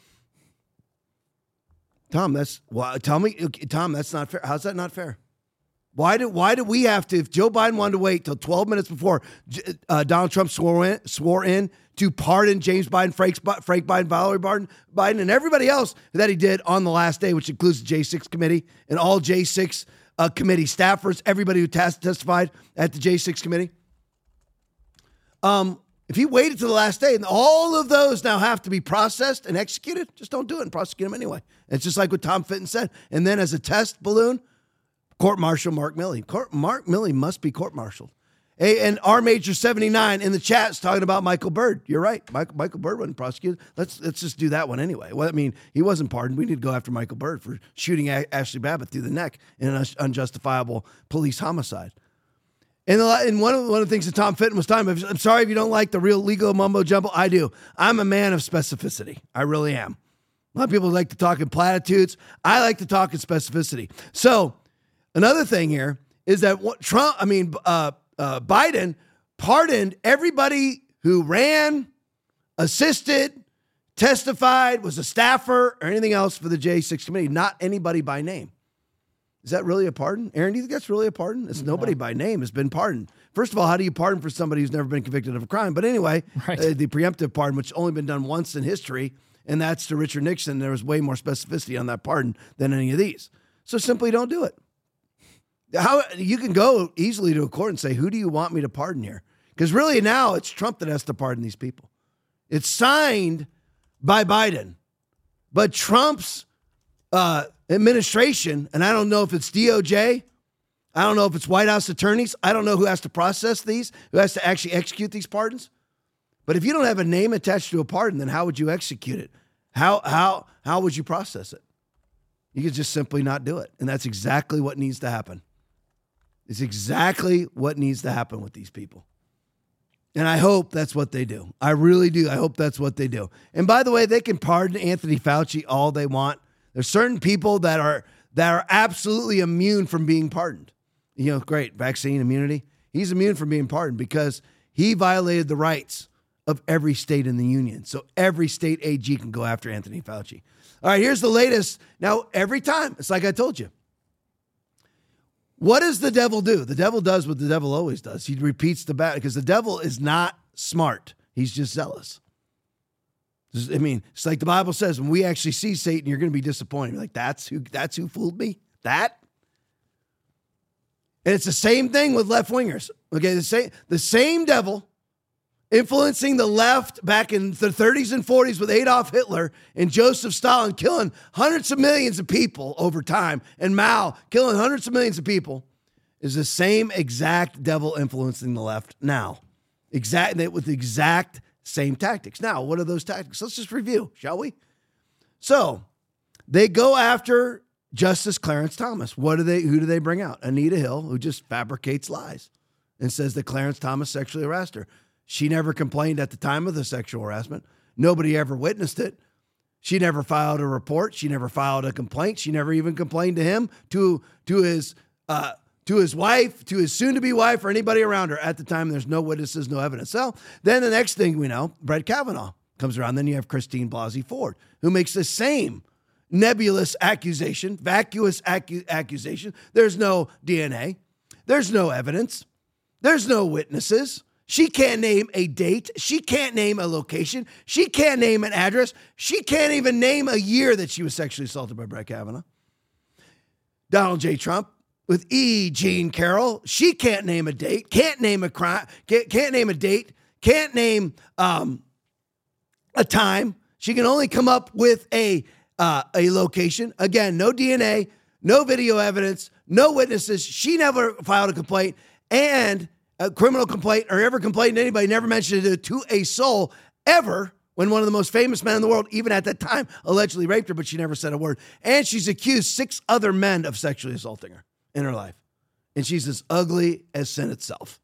Tom, that's why. Tell me, Tom, that's not fair. How's that not fair? Why do why do we have to? If Joe Biden wanted to wait till twelve minutes before uh, Donald Trump swore in, swore in to pardon James Biden, Frank, Frank Biden, Valerie Biden, Biden, and everybody else that he did on the last day, which includes the J six committee and all J six uh, committee staffers, everybody who tes- testified at the J six committee. Um, if he waited to the last day, and all of those now have to be processed and executed, just don't do it and prosecute them anyway. It's just like what Tom Fitton said. And then as a test balloon, court-martial Mark Milley. Court, Mark Milley must be court-martialed. Hey, and R Major seventy-nine in the chat is talking about Michael Byrd. You're right. Michael, Michael Byrd wasn't prosecuted. Let's let's just do that one anyway. Well, I mean, he wasn't pardoned. We need to go after Michael Byrd for shooting a- Ashley Babbitt through the neck in an unjustifiable police homicide. And, the, and one, of, one of the things that Tom Fitton was talking about, I'm sorry if you don't like the real legal mumbo jumbo. I do. I'm a man of specificity. I really am. A lot of people like to talk in platitudes. I like to talk in specificity. So another thing here is that what Trump, I mean, uh, uh, Biden pardoned everybody who ran, assisted, testified, was a staffer, or anything else for the J six committee, not anybody by name. Is that really a pardon? Aaron, do you think that's really a pardon? It's nobody by name has been pardoned. First of all, how do you pardon for somebody who's never been convicted of a crime? But anyway, right. uh, the preemptive pardon, which has only been done once in history, and that's to Richard Nixon. There was way more specificity on that pardon than any of these. So simply don't do it. How you can go easily to a court and say, who do you want me to pardon here? Because really now it's Trump that has to pardon these people. It's signed by Biden, but Trump's uh, administration, and I don't know if it's D O J, I don't know if it's White House attorneys, I don't know who has to process these, who has to actually execute these pardons. But if you don't have a name attached to a pardon, then how would you execute it? How how how would you process it? You could just simply not do it. And that's exactly what needs to happen. It's exactly what needs to happen with these people. And I hope that's what they do. I really do. I hope that's what they do. And by the way, they can pardon Anthony Fauci all they want. There's certain people that are that are absolutely immune from being pardoned. You know, great, vaccine immunity. He's immune from being pardoned because he violated the rights of every state in the union. So every state A G can go after Anthony Fauci. All right, here's the latest. Now, every time, it's like I told you. What does the devil do? The devil does what the devil always does. He repeats the battle because the devil is not smart. He's just zealous. I mean, it's like the Bible says, when we actually see Satan, you're going to be disappointed. You're like, that's who, that's who fooled me? That? And it's the same thing with left-wingers. Okay, the same, the same devil influencing the left back in the thirties and forties with Adolf Hitler and Joseph Stalin killing hundreds of millions of people over time, and Mao killing hundreds of millions of people, is the same exact devil influencing the left now. Exact, with the exact same tactics. Now, what are those tactics? Let's just review, shall we? So, they go after Justice Clarence Thomas. What do they? Who do they bring out? Anita Hill, who just fabricates lies and says that Clarence Thomas sexually harassed her. She never complained at the time of the sexual harassment. Nobody ever witnessed it. She never filed a report. She never filed a complaint. She never even complained to him, to to his uh, to his wife, to his soon-to-be wife, or anybody around her. At the time, there's no witnesses, no evidence. So then the next thing we know, Brett Kavanaugh. comes around. Then you have Christine Blasey Ford, who makes the same nebulous accusation, vacuous acu- accusation. There's no D N A. There's no evidence. There's no witnesses. She can't name a date. She can't name a location. She can't name an address. She can't even name a year that she was sexually assaulted by Brett Kavanaugh. Donald J. Trump with E. Jean Carroll. She can't name a date. Can't name a crime. Can't, can't name a date. Can't name um, a time. She can only come up with a uh, a location. Again, no D N A, no video evidence, no witnesses. She never filed a complaint and a criminal complaint or ever complained to anybody, never mentioned it to a soul ever when one of the most famous men in the world, even at that time, allegedly raped her, but she never said a word. And she's accused six other men of sexually assaulting her in her life. And she's as ugly as sin itself.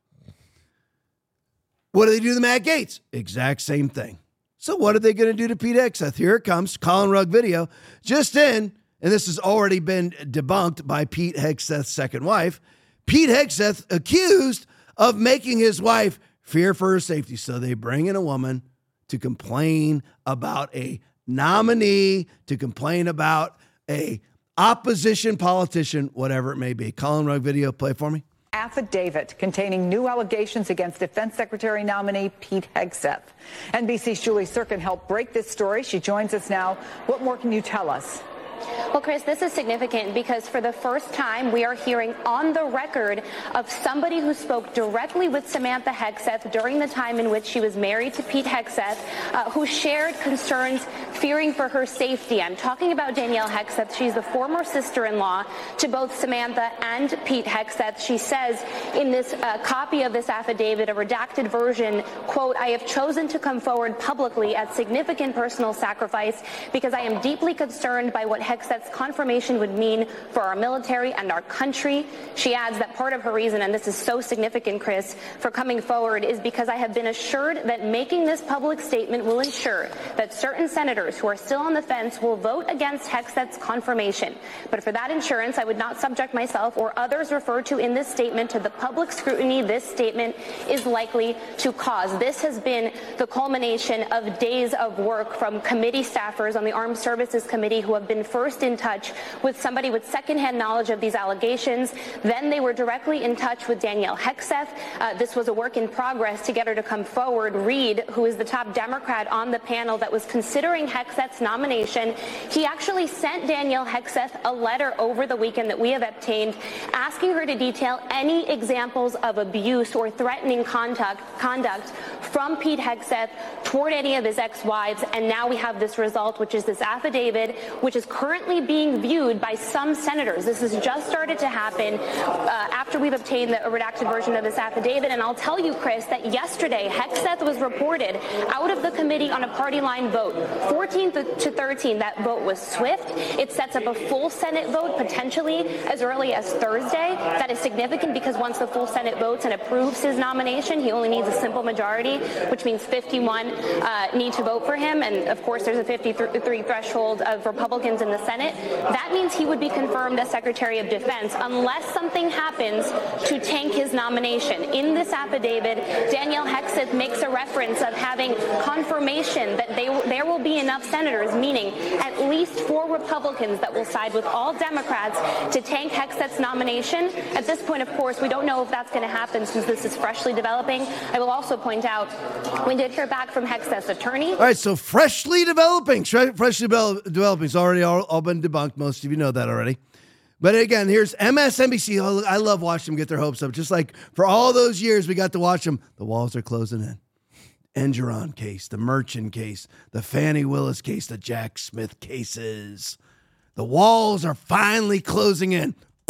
What do they do to Matt Gaetz? Exact same thing. So what are they going to do to Pete Hegseth? Here it comes, Colin Rugg video. Just in, and this has already been debunked by Pete Hegseth's second wife, Pete Hegseth accused of making his wife fear for her safety. So they bring in a woman to complain about a nominee, to complain about a opposition politician, whatever it may be. Colin Rugg video, play for me. Affidavit containing new allegations against Defense Secretary nominee Pete Hegseth. N B C's Julie Sirkin helped break this story. She joins us now. What more can you tell us? Well, Chris, this is significant because for the first time we are hearing on the record of somebody who spoke directly with Samantha Hegseth during the time in which she was married to Pete Hegseth, uh, who shared concerns fearing for her safety. I'm talking about Danielle Hegseth. She's the former sister-in-law to both Samantha and Pete Hegseth. She says in this uh, copy of this affidavit, a redacted version, quote, "I have chosen to come forward publicly at significant personal sacrifice because I am deeply concerned by what Hegseth's confirmation would mean for our military and our country." She adds that part of her reason, and this is so significant, Chris, for coming forward is because I have been assured that making this public statement will ensure that certain senators who are still on the fence will vote against Hegseth's confirmation. But for that insurance, I would not subject myself or others referred to in this statement to the public scrutiny this statement is likely to cause. This has been the culmination of days of work from committee staffers on the Armed Services Committee who have been first in touch with somebody with secondhand knowledge of these allegations. Then they were directly in touch with Danielle Hegseth. Uh, this was a work in progress to get her to come forward. Reid, who is the top Democrat on the panel that was considering Hegseth's nomination, he actually sent Danielle Hegseth a letter over the weekend that we have obtained asking her to detail any examples of abuse or threatening conduct, conduct from Pete Hegseth toward any of his ex-wives. And now we have this result, which is this affidavit, which is currently being viewed by some senators. This has just started to happen uh, after we've obtained the redacted version of this affidavit. And I'll tell you, Chris, that yesterday Hegseth was reported out of the committee on a party line vote. fourteen to thirteen, that vote was swift. It sets up a full Senate vote potentially as early as Thursday. That is significant because once the full Senate votes and approves his nomination, he only needs a simple majority, which means fifty-one uh, need to vote for him. And of course, there's a fifty-three threshold of Republicans in the Senate. That means he would be confirmed as Secretary of Defense unless something happens to tank his nomination. In this affidavit, Danielle Hegseth makes a reference of having confirmation that they, there will be enough senators, meaning at least four Republicans that will side with all Democrats to tank Hegseth's nomination. At this point, of course, we don't know if that's going to happen since this is freshly developing. I will also point out we did hear back from Hegseth's attorney. All right, so freshly developing, freshly developing. It's already all, all been debunked. Most of you know that already. But again, here's M S N B C. Oh, I love watching them get their hopes up. Just like for all those years we got to watch them, the walls are closing in. Engeron case, the Merchant case, the Fannie Willis case, the Jack Smith cases. The walls are finally closing in.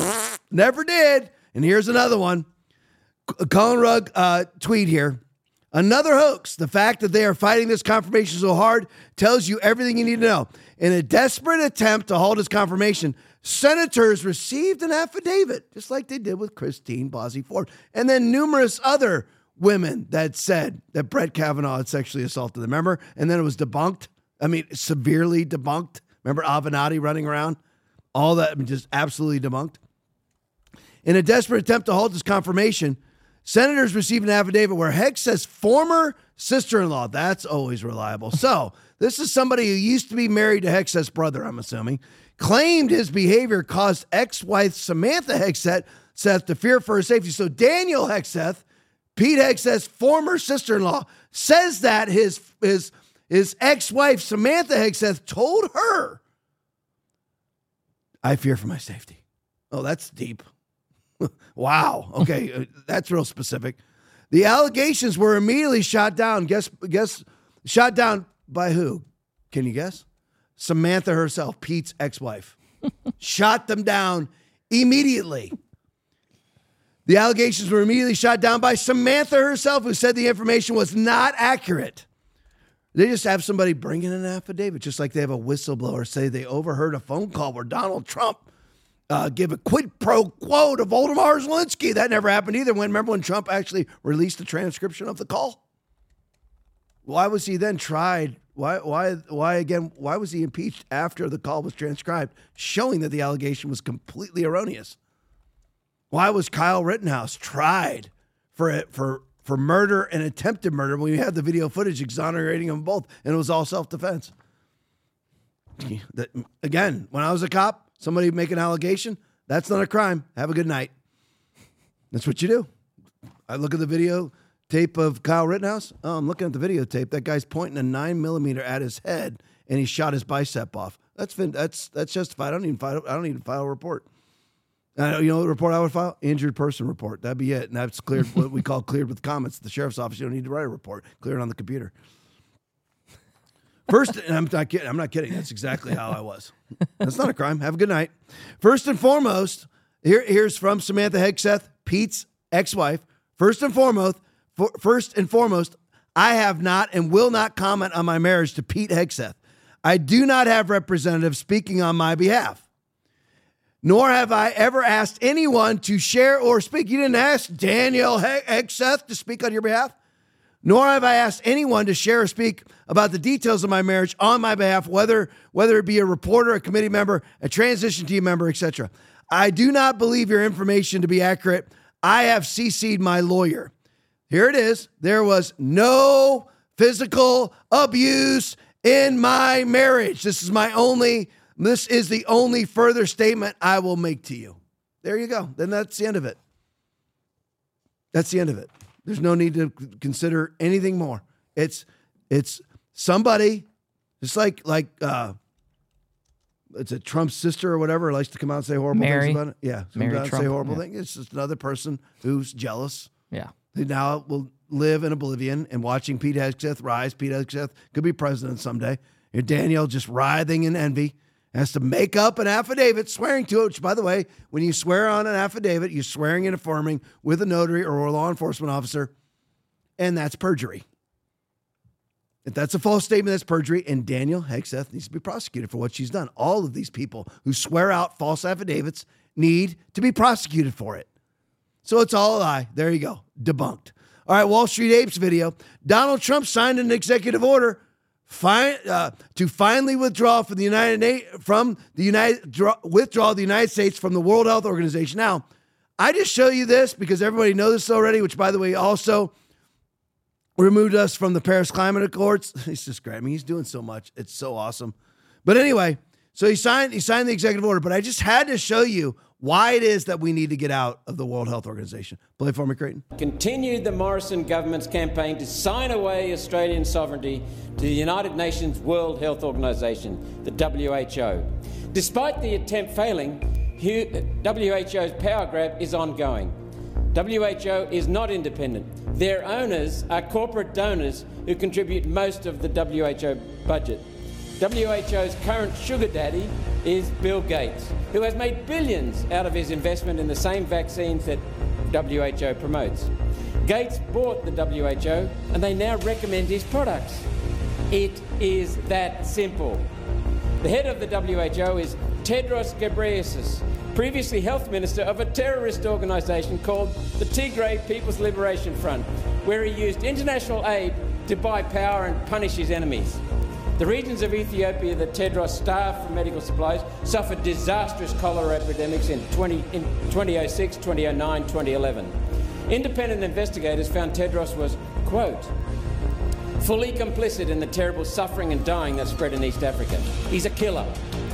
Never did. And here's another one. Colin Rugg uh, tweet here. Another hoax. The fact that they are fighting this confirmation so hard tells you everything you need to know. In a desperate attempt to halt his confirmation, senators received an affidavit, just like they did with Christine Blasey Ford, and then numerous other women that said that Brett Kavanaugh had sexually assaulted them. Remember? And then it was debunked. I mean, severely debunked. Remember Avenatti running around? All that, I mean, just absolutely debunked. In a desperate attempt to halt his confirmation, Senators received an affidavit where Hegseth's former sister-in-law, that's always reliable. So this is somebody who used to be married to Hegseth's brother, I'm assuming, claimed his behavior caused ex-wife Samantha Hegseth to fear for her safety. So Daniel Hegseth, Pete Hegseth's former sister-in-law, says that his, his, his ex-wife Samantha Hegseth told her, I fear for my safety. Oh, that's deep. Wow. Okay, that's real specific. The allegations were immediately shot down. Guess, guess, shot down by who? Can you guess? Samantha herself, Pete's ex-wife. Shot them down immediately. The allegations were immediately shot down by Samantha herself, who said the information was not accurate. They just have somebody bring in an affidavit, just like they have a whistleblower say they overheard a phone call where Donald Trump Uh, give a quid pro quo to Volodymyr Zelensky. That never happened either. When remember when Trump actually released a transcription of the call? Why was he then tried? Why, why, why again? Why was he impeached after the call was transcribed, showing that the allegation was completely erroneous? Why was Kyle Rittenhouse tried for it for for murder and attempted murder when we had the video footage exonerating them both, and it was all self-defense? That, again, when I was a cop, somebody make an allegation, that's not a crime. Have a good night. That's what you do. I look at the video tape of Kyle Rittenhouse. Oh, I'm looking at the videotape. That guy's pointing a nine millimeter at his head, and he shot his bicep off. That's that's that's justified. I don't even file. I don't even file a report. Uh, you know what report I would file? Injured person report. That'd be it, and that's cleared. What we call cleared with comments. The sheriff's office. You don't need to write a report. Clear it on the computer. First, and I'm not kidding. I'm not kidding. That's exactly how I was. That's not a crime. Have a good night. First and foremost, here, here's from Samantha Hegseth, Pete's ex-wife. First and foremost, for, first and foremost, I have not and will not comment on my marriage to Pete Hegseth. I do not have representatives speaking on my behalf. Nor have I ever asked anyone to share or speak. You didn't ask Daniel Hegseth to speak on your behalf. Nor have I asked anyone to share or speak about the details of my marriage on my behalf, whether whether it be a reporter, a committee member, a transition team member, et cetera. I do not believe your information to be accurate. I have C C'd my lawyer. Here it is. There was no physical abuse in my marriage. This is my only, this is the only further statement I will make to you. There you go. Then that's the end of it. That's the end of it. There's no need to consider anything more. It's it's somebody, it's like like uh, it's a Trump's sister or whatever likes to come out and say horrible Mary. things about it. Yeah, come Mary out and Trump, say horrible yeah. things. It's just another person who's jealous. Yeah, who now will live in oblivion and watching Pete Hegseth rise. Pete Hegseth could be president someday. Here, Daniel just writhing in envy. Has to make up an affidavit swearing to it, which, by the way, when you swear on an affidavit, you're swearing and affirming with a notary or a law enforcement officer, and that's perjury. If that's a false statement, that's perjury, and Daniel Hegseth needs to be prosecuted for what she's done. All of these people who swear out false affidavits need to be prosecuted for it. So it's all a lie. There you go. Debunked. All right, Wall Street Apes video. Donald Trump signed an executive order Fi- uh, to finally withdraw from the United Na- from the United draw, withdraw the United States from the World Health Organization. Now, I just show you this because everybody knows this already. Which, by the way, also removed us from the Paris Climate Accords. He's just great. I mean, he's doing so much. It's so awesome. But anyway, so he signed he signed the executive order. But I just had to show you why it is that we need to get out of the World Health Organization. Play for me, Creighton. Continued the Morrison government's campaign to sign away Australian sovereignty to the United Nations World Health Organization, the W H O. Despite the attempt failing, W H O's power grab is ongoing. W H O is not independent. Their owners are corporate donors who contribute most of the W H O budget. W H O's current sugar daddy is Bill Gates, who has made billions out of his investment in the same vaccines that W H O promotes. Gates bought the W H O and they now recommend his products. It is that simple. The head of the W H O is Tedros Ghebreyesus, previously health minister of a terrorist organisation called the Tigray People's Liberation Front, where he used international aid to buy power and punish his enemies. The regions of Ethiopia that Tedros staffed for medical supplies suffered disastrous cholera epidemics in, twenty, in twenty oh six, twenty oh nine, twenty eleven. Independent investigators found Tedros was, quote, fully complicit in the terrible suffering and dying that spread in East Africa. He's a killer.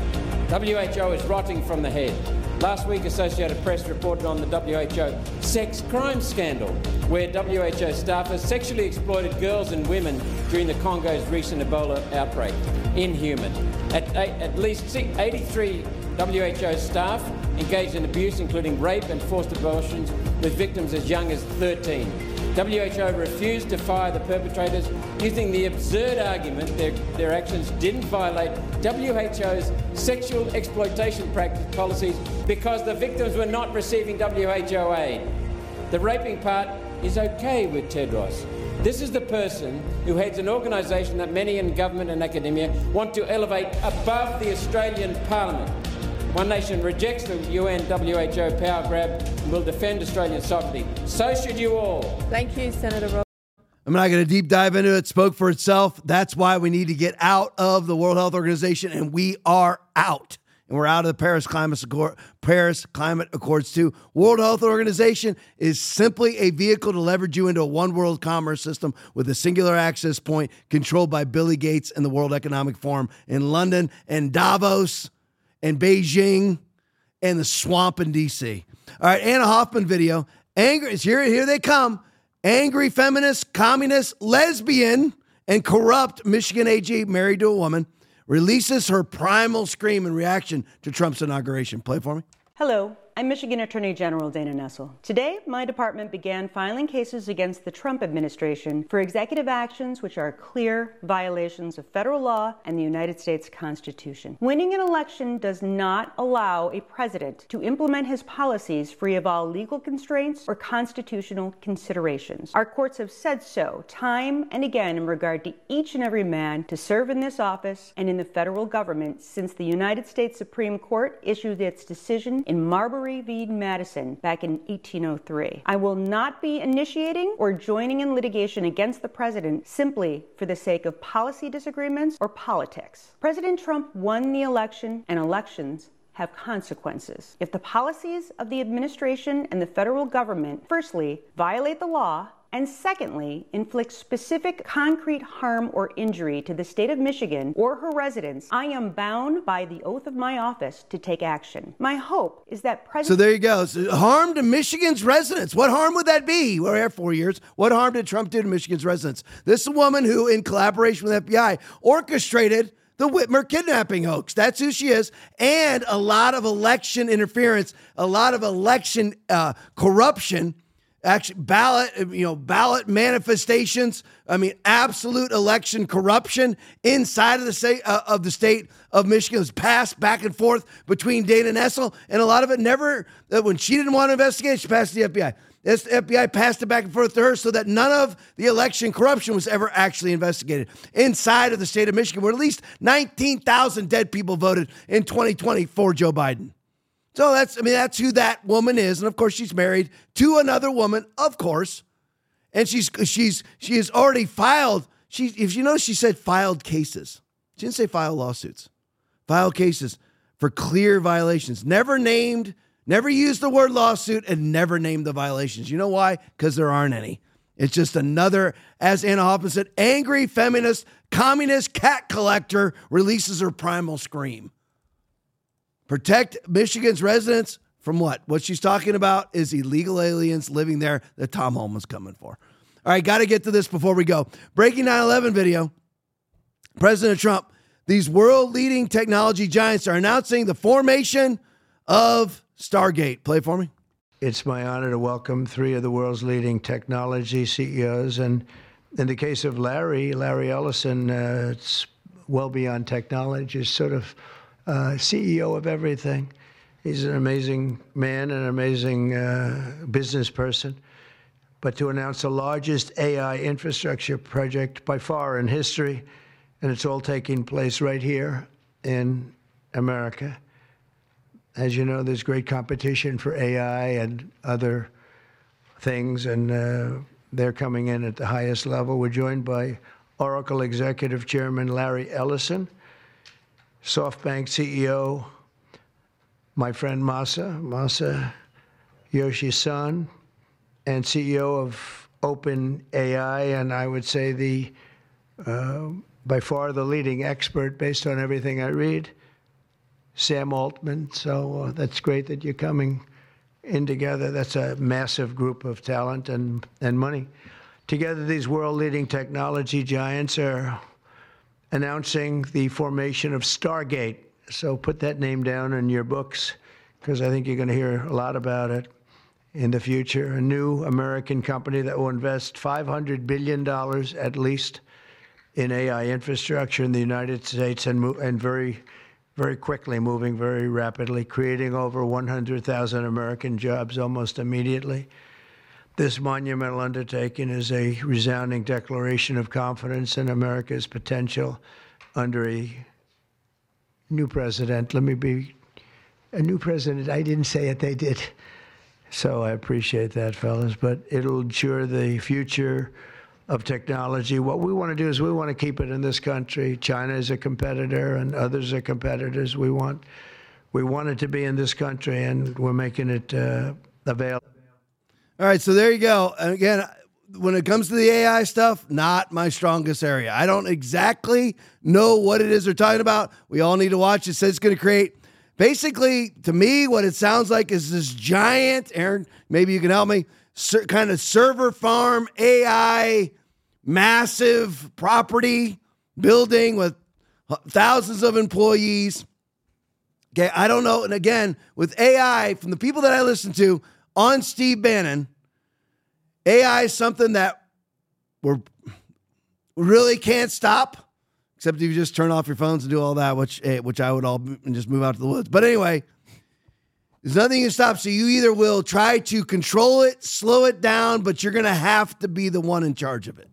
W H O is rotting from the head. Last week, Associated Press reported on the W H O sex crime scandal, where W H O staffers sexually exploited girls and women during the Congo's recent Ebola outbreak. Inhuman. At, at least eighty-three W H O staff engaged in abuse, including rape and forced abortions, with victims as young as thirteen. W H O refused to fire the perpetrators, using the absurd argument their, their actions didn't violate W H O's sexual exploitation practice policies because the victims were not receiving W H O aid. The raping part is okay with Tedros. This is the person who heads an organisation that many in government and academia want to elevate above the Australian Parliament. One Nation rejects the U N W H O power grab and will defend Australian sovereignty. So should you all. Thank you, Senator Rowe. I'm not going to deep dive into it. It spoke for itself. That's why we need to get out of the World Health Organization, and we are out. And we're out of the Paris Climate Accord, Paris Climate Accords too. World Health Organization is simply a vehicle to leverage you into a one world commerce system with a singular access point controlled by Billy Gates and the World Economic Forum in London and Davos and Beijing and the swamp in D C. All right, Anna Hoffman video. Angry, here, here they come. Angry feminist, communist, lesbian, and corrupt Michigan A G married to a woman releases her primal scream in reaction to Trump's inauguration. Play for me. Hello, I'm Michigan Attorney General Dana Nessel. Today, my department began filing cases against the Trump administration for executive actions which are clear violations of federal law and the United States Constitution. Winning an election does not allow a president to implement his policies free of all legal constraints or constitutional considerations. Our courts have said so time and again in regard to each and every man to serve in this office and in the federal government since the United States Supreme Court issued its decision in Marbury v. Madison back in eighteen oh three. I will not be initiating or joining in litigation against the president simply for the sake of policy disagreements or politics. President Trump won the election, and elections have consequences. If the policies of the administration and the federal government, firstly, violate the law, and secondly, inflict specific concrete harm or injury to the state of Michigan or her residents, I am bound by the oath of my office to take action. My hope is that President... So there you go. So harm to Michigan's residents. What harm would that be? We're here four years. What harm did Trump do to Michigan's residents? This is a woman who, in collaboration with the F B I, orchestrated the Whitmer kidnapping hoax. That's who she is. And a lot of election interference, a lot of election uh, corruption, actually ballot, you know, ballot manifestations. I mean, absolute election corruption inside of the state uh, of the state of Michigan was passed back and forth between Dana Nessel, and a lot of it never. Uh, when she didn't want to investigate, she passed to the F B I. This F B I passed it back and forth to her so that none of the election corruption was ever actually investigated inside of the state of Michigan, where at least nineteen thousand dead people voted in twenty twenty for Joe Biden. So that's, I mean, that's who that woman is. And of course, she's married to another woman, of course. And she's, she's, she has already filed. She, if you notice, she said filed cases. She didn't say file lawsuits. Filed cases for clear violations. Never named, never used the word lawsuit, and never named the violations. You know why? Because there aren't any. It's just another, as Anna Hoffman said, angry feminist, communist cat collector releases her primal scream. Protect Michigan's residents from what? What she's talking about is illegal aliens living there that Tom Homan's coming for. All right, got to get to this before we go. Breaking nine eleven video. President Trump, these world-leading technology giants are announcing the formation of Stargate. Play for me. It's my honor to welcome three of the world's leading technology C E Os. And in the case of Larry, Larry Ellison, uh, it's well beyond technology. It's sort of Uh, C E O of everything. He's an amazing man, an amazing uh, business person. But to announce the largest A I infrastructure project by far in history, and it's all taking place right here in America. As you know, there's great competition for A I and other things, and uh, they're coming in at the highest level. We're joined by Oracle Executive Chairman Larry Ellison, SoftBank C E O, my friend Masa, Masa Yoshi-san, and C E O of OpenAI, and I would say the uh, by far the leading expert based on everything I read, Sam Altman. So uh, that's great that you're coming in together. That's a massive group of talent and, and money. Together, these world-leading technology giants are announcing the formation of Stargate. So put that name down in your books, because I think you're going to hear a lot about it in the future. A new American company that will invest five hundred billion dollars at least in A I infrastructure in the United States, and, mo- and very, very quickly, moving very rapidly, creating over one hundred thousand American jobs almost immediately. This monumental undertaking is a resounding declaration of confidence in America's potential under a new president. Let me be a new president. I didn't say it, they did. So I appreciate that, fellas. But it'll ensure the future of technology. What we want to do is we want to keep it in this country. China is a competitor and others are competitors. We want, we want it to be in this country, and we're making it uh, available. All right, so there you go. And again, when it comes to the A I stuff, not my strongest area. I don't exactly know what it is they're talking about. We all need to watch. It says it's going to create, basically, to me, what it sounds like is this giant, Aaron, maybe you can help me, ser- kind of server farm A I, massive property building with thousands of employees. Okay, I don't know. And again, with A I, from the people that I listen to on Steve Bannon, A I is something that we're, we really can't stop, except if you just turn off your phones and do all that, which which I would all and just move out to the woods. But anyway, there's nothing you can stop. So you either will try to control it, slow it down, but you're going to have to be the one in charge of it.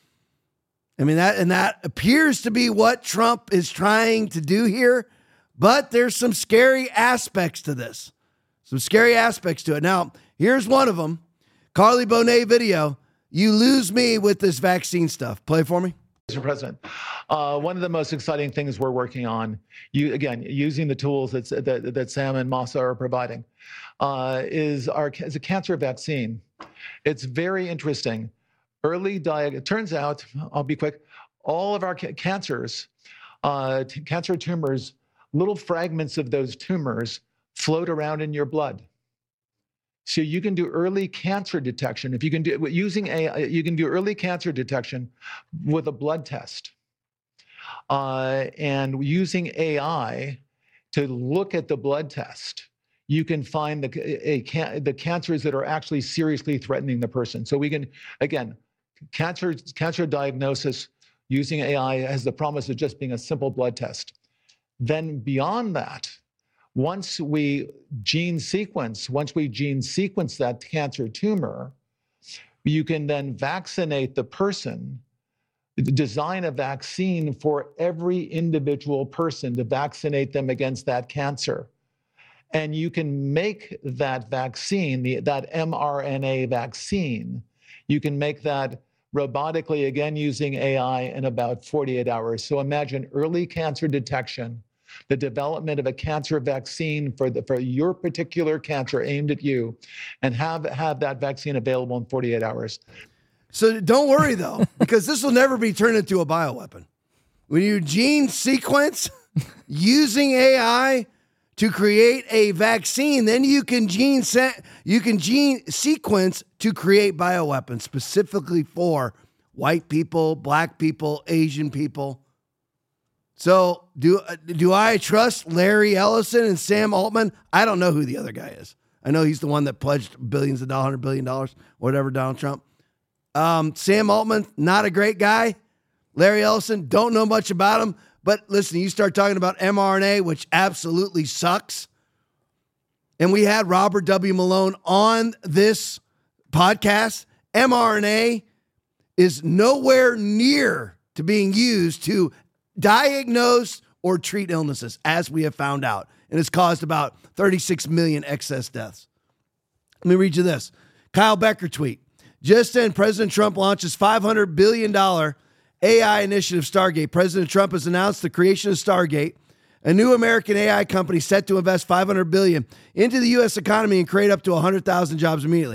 I mean, that and that appears to be what Trump is trying to do here, but there's some scary aspects to this. Some scary aspects to it. Now, here's one of them. Carly Bonet video. You lose me with this vaccine stuff. Play for me. Mister President, uh, one of the most exciting things we're working on, you again, using the tools that's, that, that Sam and Masa are providing, uh, is, our, is a cancer vaccine. It's very interesting. Early diag. It turns out, I'll be quick, all of our ca- cancers, uh, t- cancer tumors, little fragments of those tumors float around in your blood. So you can do early cancer detection. If you can do using a, you can do early cancer detection with a blood test, uh, and using A I to look at the blood test, you can find the a, a, the cancers that are actually seriously threatening the person. So we can, again, cancer cancer diagnosis using A I has the promise of just being a simple blood test. Then beyond that, once we gene sequence, once we gene sequence that cancer tumor, you can then vaccinate the person, design a vaccine for every individual person to vaccinate them against that cancer. And you can make that vaccine, the, that mRNA vaccine, you can make that robotically, again, using A I in about forty-eight hours. So imagine early cancer detection, the development of a cancer vaccine for the for your particular cancer aimed at you, and have have that vaccine available in forty-eight hours. So don't worry, though, because this will never be turned into a bioweapon. When you gene sequence using A I to create a vaccine, then you can gene se- you can gene sequence to create bioweapons specifically for white people, black people, Asian people. So do do I trust Larry Ellison and Sam Altman? I don't know who the other guy is. I know he's the one that pledged billions of dollars, one hundred billion dollars, whatever, Donald Trump. Um, Sam Altman, not a great guy. Larry Ellison, don't know much about him. But listen, you start talking about mRNA, which absolutely sucks. And we had Robert W. Malone on this podcast. mRNA is nowhere near to being used to diagnose or treat illnesses, as we have found out. And it's caused about thirty-six million excess deaths. Let me read you this. Kyle Becker tweet. Just then, President Trump launches five hundred billion dollars A I initiative Stargate. President Trump has announced the creation of Stargate, a new American A I company set to invest five hundred billion dollars into the U S economy and create up to one hundred thousand jobs immediately.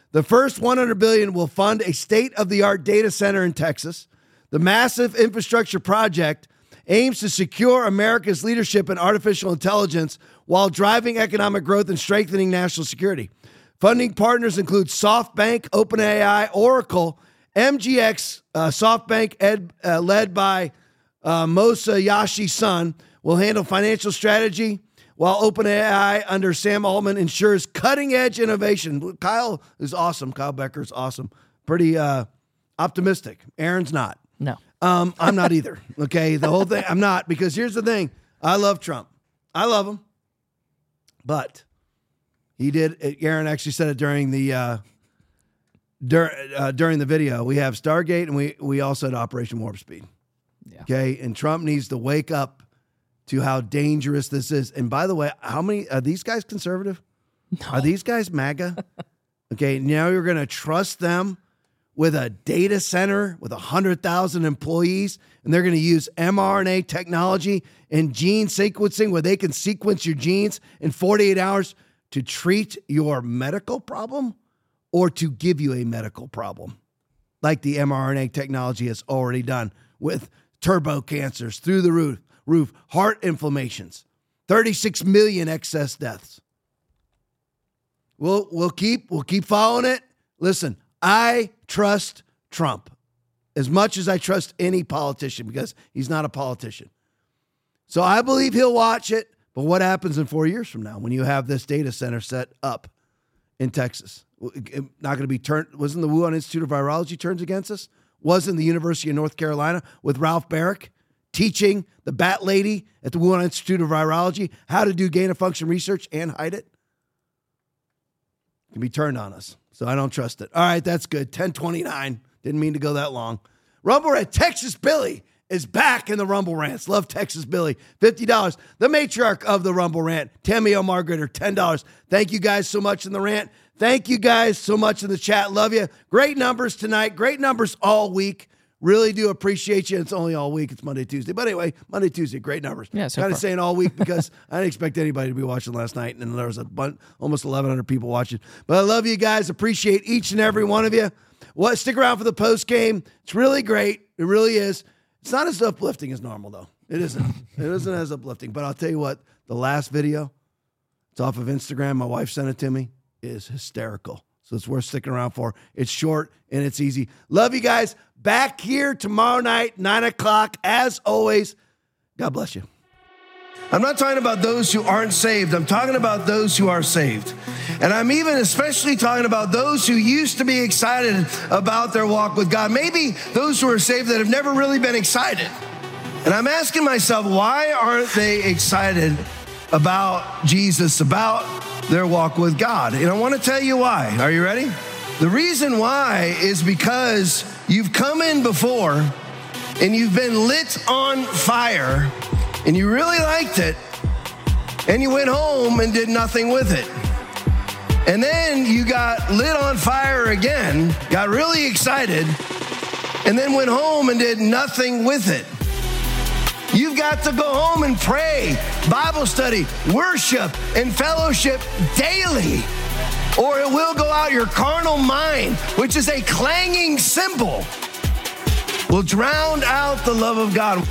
The first one hundred billion dollars will fund a state-of-the-art data center in Texas. The massive infrastructure project aims to secure America's leadership in artificial intelligence while driving economic growth and strengthening national security. Funding partners include SoftBank, OpenAI, Oracle, M G X, uh, SoftBank, ed, uh, led by uh, Masayoshi Son, will handle financial strategy, while OpenAI under Sam Altman ensures cutting-edge innovation. Kyle is awesome. Kyle Becker is awesome. Pretty uh, optimistic. Aaron's not. No. Um, I'm not either. Okay, the whole thing, I'm not, because here's the thing. I love Trump. I love him. But he did, Aaron actually said it during the uh, dur, uh, during the video. We have Stargate, and we, we also had Operation Warp Speed. Yeah. Okay, and Trump needs to wake up to how dangerous this is. And by the way, how many, are these guys conservative? No. Are these guys MAGA? Okay, now you're going to trust them with a data center with one hundred thousand employees, and they're going to use mRNA technology and gene sequencing where they can sequence your genes in forty-eight hours to treat your medical problem or to give you a medical problem, like the mRNA technology has already done with turbo cancers through the roof, roof heart inflammations, thirty-six million excess deaths. We'll, we'll keep, we'll keep following it. Listen, I trust Trump as much as I trust any politician because he's not a politician. So I believe he'll watch it. But what happens in four years from now when you have this data center set up in Texas? Not going to be turned. Wasn't the Wuhan Institute of Virology turned against us? Wasn't the University of North Carolina with Ralph Barrick teaching the bat lady at the Wuhan Institute of Virology how to do gain-of-function research and hide it? It can be turned on us. So I don't trust it. All right, that's good. ten twenty-nine. Didn't mean to go that long. Rumble Rant, Texas Billy is back in the Rumble Rants. Love Texas Billy. fifty dollars. The matriarch of the Rumble Rant, Tammy O'Margaret, ten dollars. Thank you guys so much in the rant. Thank you guys so much in the chat. Love you. Great numbers tonight. Great numbers all week. Really do appreciate you. It's only all week. It's Monday, Tuesday. But anyway, Monday, Tuesday, great numbers. Yeah, so kind of far. saying all week because I didn't expect anybody to be watching last night, and there was a bunch, almost eleven hundred people watching. But I love you guys. Appreciate each and every one of you. What? Stick around for the post game. It's really great. It really is. It's not as uplifting as normal, though. It isn't. It isn't as uplifting. But I'll tell you what, the last video, it's off of Instagram. My wife sent it to me. Is hysterical. So it's worth sticking around for. It's short and it's easy. Love you guys. Back here tomorrow night, nine o'clock. As always, God bless you. I'm not talking about those who aren't saved. I'm talking about those who are saved. And I'm even especially talking about those who used to be excited about their walk with God. Maybe those who are saved that have never really been excited. And I'm asking myself, why aren't they excited about Jesus, about their walk with God? And I want to tell you why. Are you ready? The reason why is because you've come in before and you've been lit on fire and you really liked it, and you went home and did nothing with it. And then you got lit on fire again, got really excited, and then went home and did nothing with it. You've got to go home and pray, Bible study, worship, and fellowship daily, or it will go out your carnal mind, which is a clanging cymbal, will drown out the love of God.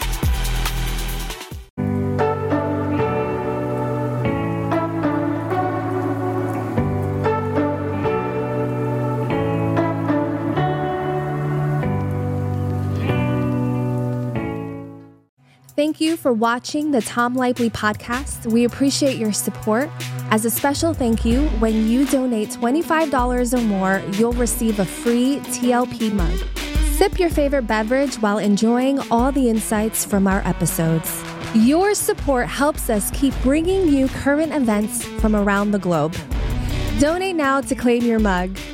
Thank you for watching the Tom Lively podcast. We appreciate your support. As a special thank you, when you donate twenty-five dollars or more, you'll receive a free T L P mug. Sip your favorite beverage while enjoying all the insights from our episodes. Your support helps us keep bringing you current events from around the globe. Donate now to claim your mug.